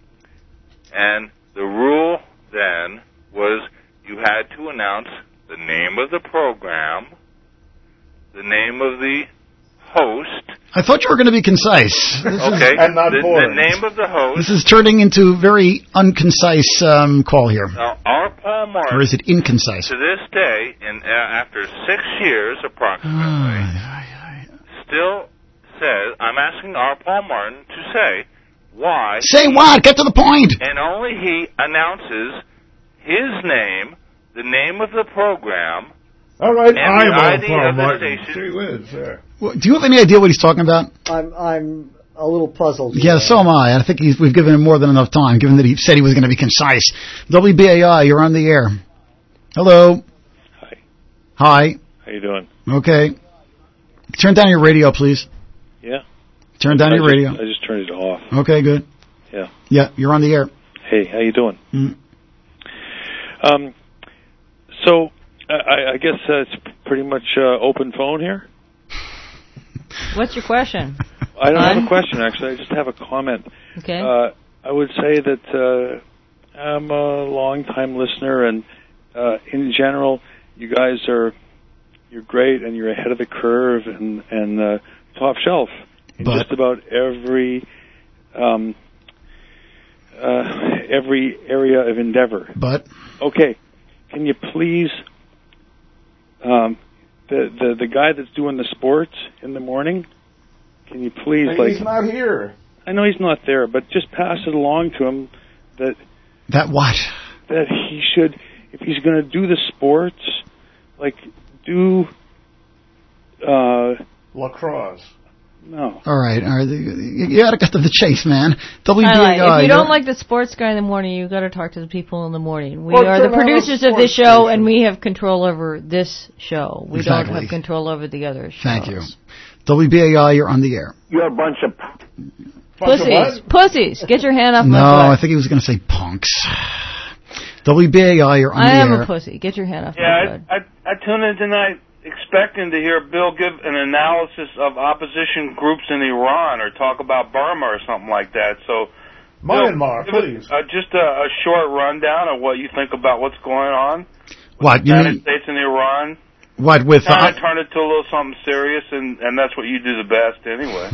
And the rule then was you had to announce the name of the program, the name of the host, I thought you were going to be concise. This Okay. Is, the, the name of the host. This is turning into a very unconcise um, call here. Now, our Paul Martin. Or is it inconcise? To this day, in, uh, after six years approximately, still says, I'm asking our Paul Martin to say why. Say what? Get to the point. And only he announces his name, the name of the program. All right, and I'm the on I D Paul of the Martin. station. Gee whiz, there. Well, do you have any idea what he's talking about? I'm I'm a little puzzled. Yeah, so am I. I think he's, we've given him more than enough time, given that he said he was going to be concise. W B A I, you're on the air. Hello. Hi. Hi. How you doing? Okay. Turn down your radio, please. Yeah. Turn down I your just, radio. I just turned it off. Okay, good. Yeah. Yeah, you're on the air. Hey, how you doing? Mm. Um, so I, I guess uh, it's pretty much uh, open phone here. What's your question? I don't Fun? have a question, actually. I just have a comment. Okay. Uh, I would say that uh, I'm a long-time listener, and uh, in general, you guys are you're great, and you're ahead of the curve, and and uh, top shelf in But- just about every um, uh, every area of endeavor. But Okay, can you please um, the the the guy that's doing the sports in the morning? Can you please Hey, like? he's not here. I know he's not there, but just pass it along to him that That what? that he should, if he's going to do the sports, like do uh lacrosse. No. All right, all right. You, you got to get to the chase, man. W B A I. Highlight. If you you're- don't like the sports guy in the morning, you've got to talk to the people in the morning. We Or are turn the on a producers of this sports show, station. and we have control over this show. We Exactly. don't have control over the other shows. Thank you. W B A I, you're on the air. You're a bunch of Pussies. Pussies. Get your hand off No, my I butt. think he was going to say punks. W B A I, you're on I the am air. a pussy. Get your hand off my Yeah, butt. I, I, I tuned in tonight expecting to hear Bill give an analysis of opposition groups in Iran or talk about Burma or something like that. So, Myanmar, Bill, give please. us, uh, just a, a short rundown of what you think about what's going on. What, you United mean, States and Iran. what, with... Kind Uh, of turn it to a little something serious, and, and that's what you do the best anyway.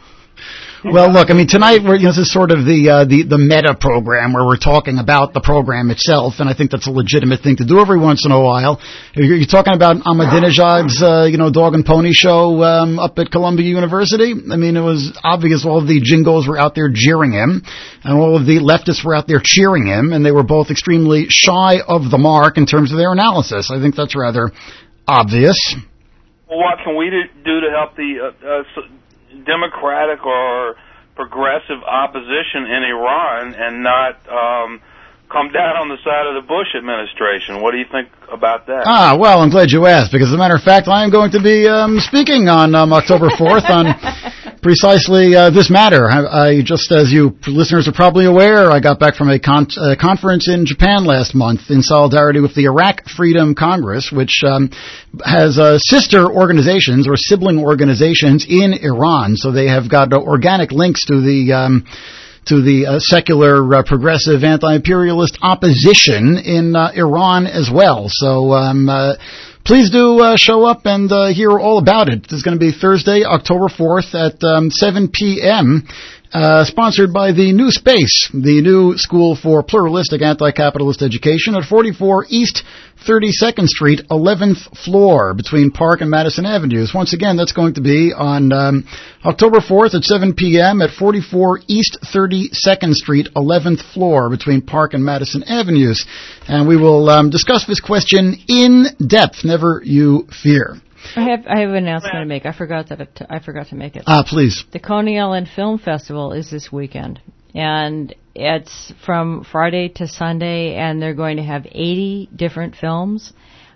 well, look, I mean, tonight we're, you know, this is sort of the, uh, the, the meta program where we're talking about the program itself, and I think that's a legitimate thing to do every once in a while. You're, you're talking about Ahmadinejad's, uh, you know, dog and pony show, um, up at Columbia University. I mean, it was obvious all of the jingos were out there jeering him, and all of the leftists were out there cheering him, and they were both extremely shy of the mark in terms of their analysis. I think that's rather obvious. Well, what can we do, do to help the uh, uh, s- democratic or progressive opposition in Iran and not um, come down on the side of the Bush administration? What do you think about that? Ah, well, I'm glad you asked, because as a matter of fact, I am going to be um, speaking on um, October fourth on precisely uh, this matter. I, I just, as you listeners are probably aware, I got back from a con- uh, conference in Japan last month in solidarity with the Iraq Freedom Congress, which um, has uh, sister organizations or sibling organizations in Iran. So they have got uh, organic links to the um, to the uh, secular, uh, progressive, anti-imperialist opposition in uh, Iran as well. So um, uh, please do uh, show up and uh, hear all about it. It's going to be Thursday, October fourth at um, seven p.m., uh, sponsored by the New Space, the new school for pluralistic anti-capitalist education at forty-four East thirty-second Street, eleventh floor, between Park and Madison Avenues. Once again, that's going to be on um, October fourth at seven p.m. at forty-four East thirty-second Street, eleventh floor, between Park and Madison Avenues. And we will um, discuss this question in depth, never you fear. I have I have an announcement to make. I forgot that it, I forgot to make it. Ah, please. The Coney Island Film Festival is this weekend, and it's from Friday to Sunday, and they're going to have eighty different films.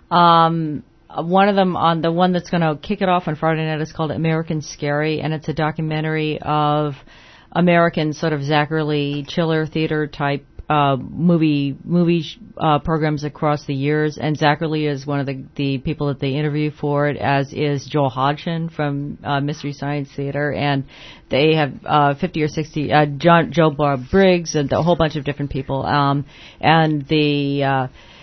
Um, one of them, on the one that's going to kick it off on Friday night, is called American Scary, and it's a documentary of American sort of Zachary Chiller theater type uh, movie movie uh, programs across the years. And Zachary is one of the, the people that they interview for it, as is Joel Hodgson from uh, Mystery Science Theater. And they have uh, fifty or sixty, uh, John, Joe Bob Briggs, and a whole bunch of different people. Um, and the... Uh,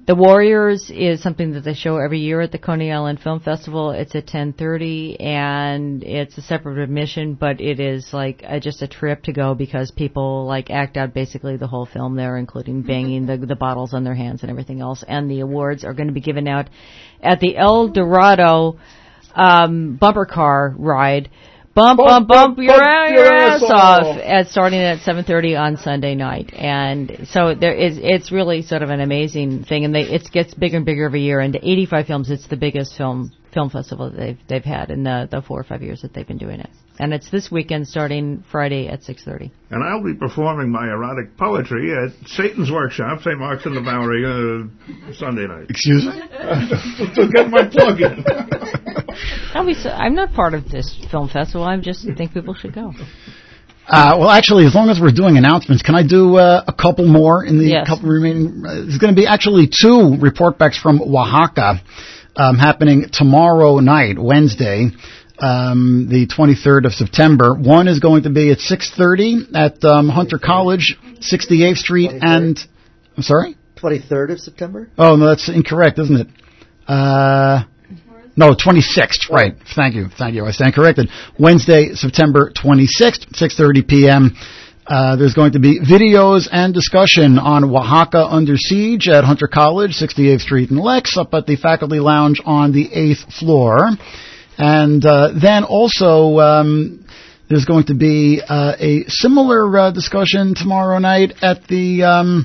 The Warriors is something that they show every year at the Coney Island Film Festival. It's at ten thirty, and it's a separate admission, but it is like a, just a trip to go because people like act out basically the whole film there, including banging the, the bottles on their hands and everything else. And the awards are going to be given out at the El Dorado um, bumper car ride. Bump, bump, bump, bump your, bump your ass off at starting at seven thirty on Sunday night. And so there is, it's really sort of an amazing thing. And they, it gets bigger and bigger every year. And to eighty-five films, it's the biggest film, film festival that they've, they've had in the, the four or five years that they've been doing it. And it's this weekend starting Friday at six thirty. And I'll be performing my erotic poetry at Satan's Workshop, Saint Mark's in the Bowery, uh, Sunday night. Excuse me? To get my plug in. I'll be so, I'm not part of this film festival. I just think people should go. Uh, well, actually, as long as we're doing announcements, can I do uh, a couple more in the yes. couple remaining? Uh, there's going to be actually two report backs from Oaxaca um, happening tomorrow night, Wednesday, um, the twenty-third of September. One is going to be at six thirty at um, Hunter College, sixty-eighth Street, and I'm sorry, twenty-third of September. Oh no, that's incorrect, isn't it? Uh. No, twenty-sixth, right. Thank you. Thank you. I stand corrected. Wednesday, September twenty-sixth, six thirty p.m. Uh, there's going to be videos and discussion on Oaxaca Under Siege at Hunter College, sixty-eighth Street and Lex, up at the Faculty Lounge on the eighth floor. And uh, then also um, there's going to be uh, a similar uh, discussion tomorrow night at the um,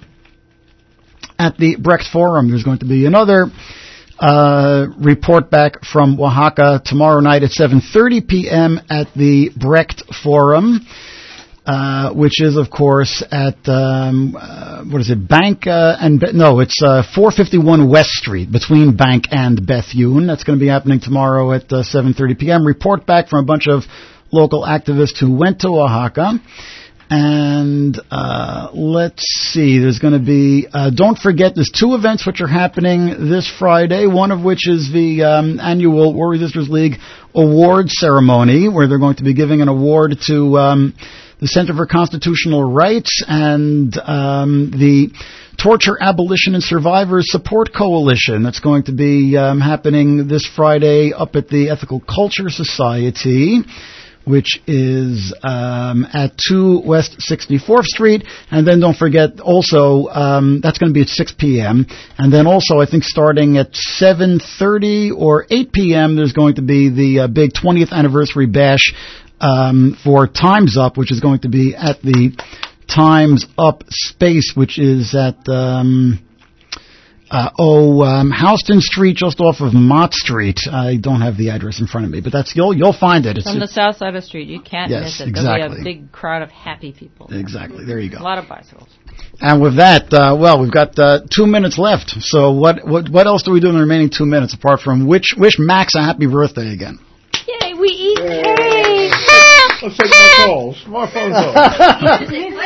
at the Brecht Forum. There's going to be another Uh, report back from Oaxaca tomorrow night at seven thirty p.m. at the Brecht Forum, uh, which is, of course, at, um, uh, what is it, Bank uh, and, Be- no, it's uh, four fifty-one West Street, between Bank and Bethune. That's going to be happening tomorrow at uh, seven thirty p.m. Report back from a bunch of local activists who went to Oaxaca. And uh, let's see, there's going to be, uh, don't forget, there's two events which are happening this Friday, one of which is the um, annual Warrior Sisters League Awards ceremony, where they're going to be giving an award to um, the Center for Constitutional Rights and um, the Torture, Abolition, and Survivors Support Coalition. That's going to be um, happening this Friday up at the Ethical Culture Society, which is um, at two West sixty-fourth Street. And then don't forget also, um, that's going to be at six p.m. And then also, I think starting at seven thirty or eight p.m., there's going to be the uh, big twentieth anniversary bash um, for Time's Up, which is going to be at the Time's Up space, which is at... Um, Uh, oh, um, Houston Street, just off of Mott Street. I don't have the address in front of me, but that's you'll you'll find it. It's on the south side of the street. You can't yes, miss it. Exactly. There'll be a big crowd of happy people. Exactly. There you go. A lot of bicycles. And with that, uh, well, we've got uh, two minutes left. So what what what else do we do in the remaining two minutes apart from wish wish Max a happy birthday again? Yay! We eat cake. Let's take more calls. More phone calls.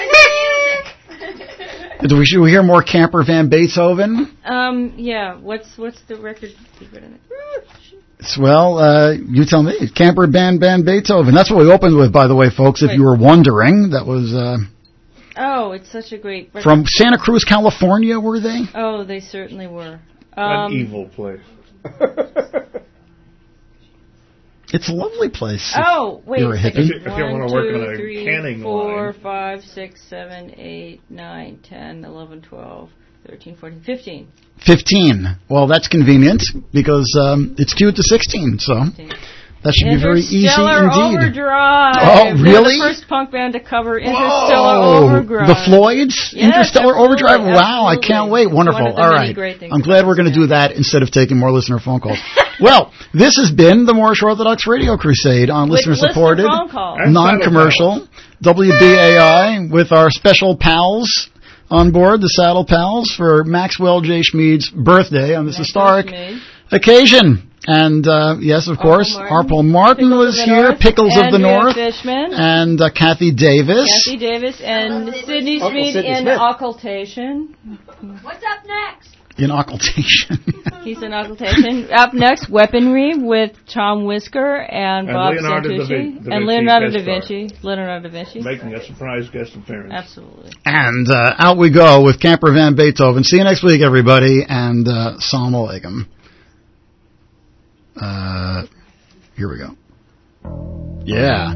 Do we, should we hear more Camper Van Beethoven? Um, yeah. What's what's the record secret in it? Well, uh, you tell me. Camper Van Van Beethoven. That's what we opened with, by the way, folks. If Wait. you were wondering, that was uh, Oh, it's such a great record. from Santa Cruz, California. Were they? Oh, they certainly were. Um, An evil place. It's a lovely place. Oh, wait You're a a second. hippie. If you One, wanna work two, in a three, canning four, line. five, six, seven, eight, nine, ten, eleven, twelve, thirteen, fourteen, fifteen. Fifteen. Well, that's convenient because um, it's queued to sixteen, so that should be very easy indeed. Overdrive. Oh, really? They're the first punk band to cover Interstellar Oh, Overdrive. the Floyds? Yes, Interstellar absolutely, Overdrive? Wow, I absolutely. can't wait. It's Wonderful. one of the All many right. great things I'm glad we're going to do that instead of taking more listener phone calls. Well, this has been the Moorish Orthodox Radio Crusade on With listener-supported, listener phone calls. non-commercial, W B A I, with our special pals on board, the Saddle Pals, for Maxwell J. Schmid's birthday on this historic Schmid. occasion. And, uh, yes, of course, Arpel Martin was here, Pickles of the Andrea North, Fishman. and uh, Kathy Davis. Kathy Davis and Sydney Uncle Smith Sidney in Smith. occultation. What's up next? In occultation. He's in occultation. Up next, weaponry with Tom Whisker and, and Bob Leonardo Santucci. da Vinci, and Leonardo da Vinci. Leonardo da Vinci. Making a surprise guest appearance. Absolutely. And uh, out we go with Camper Van Beethoven. See you next week, everybody, and uh, Salam Alaikum. Uh, here we go. Yeah.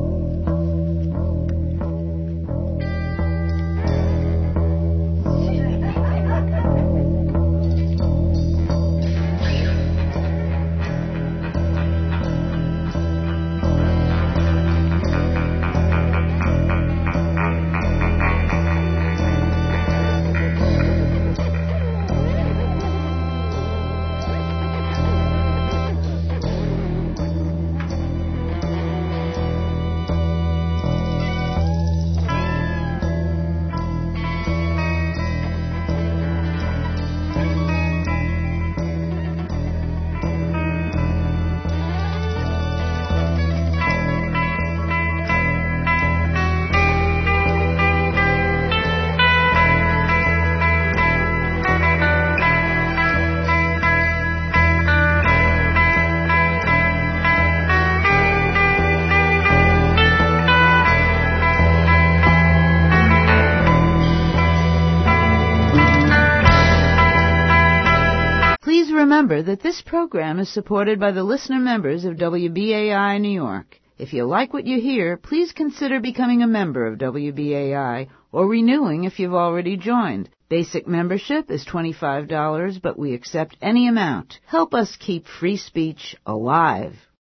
Remember that this program is supported by the listener members of W B A I New York. If you like what you hear, please consider becoming a member of W B A I or renewing if you've already joined. Basic membership is twenty-five dollars, but we accept any amount. Help us keep free speech alive.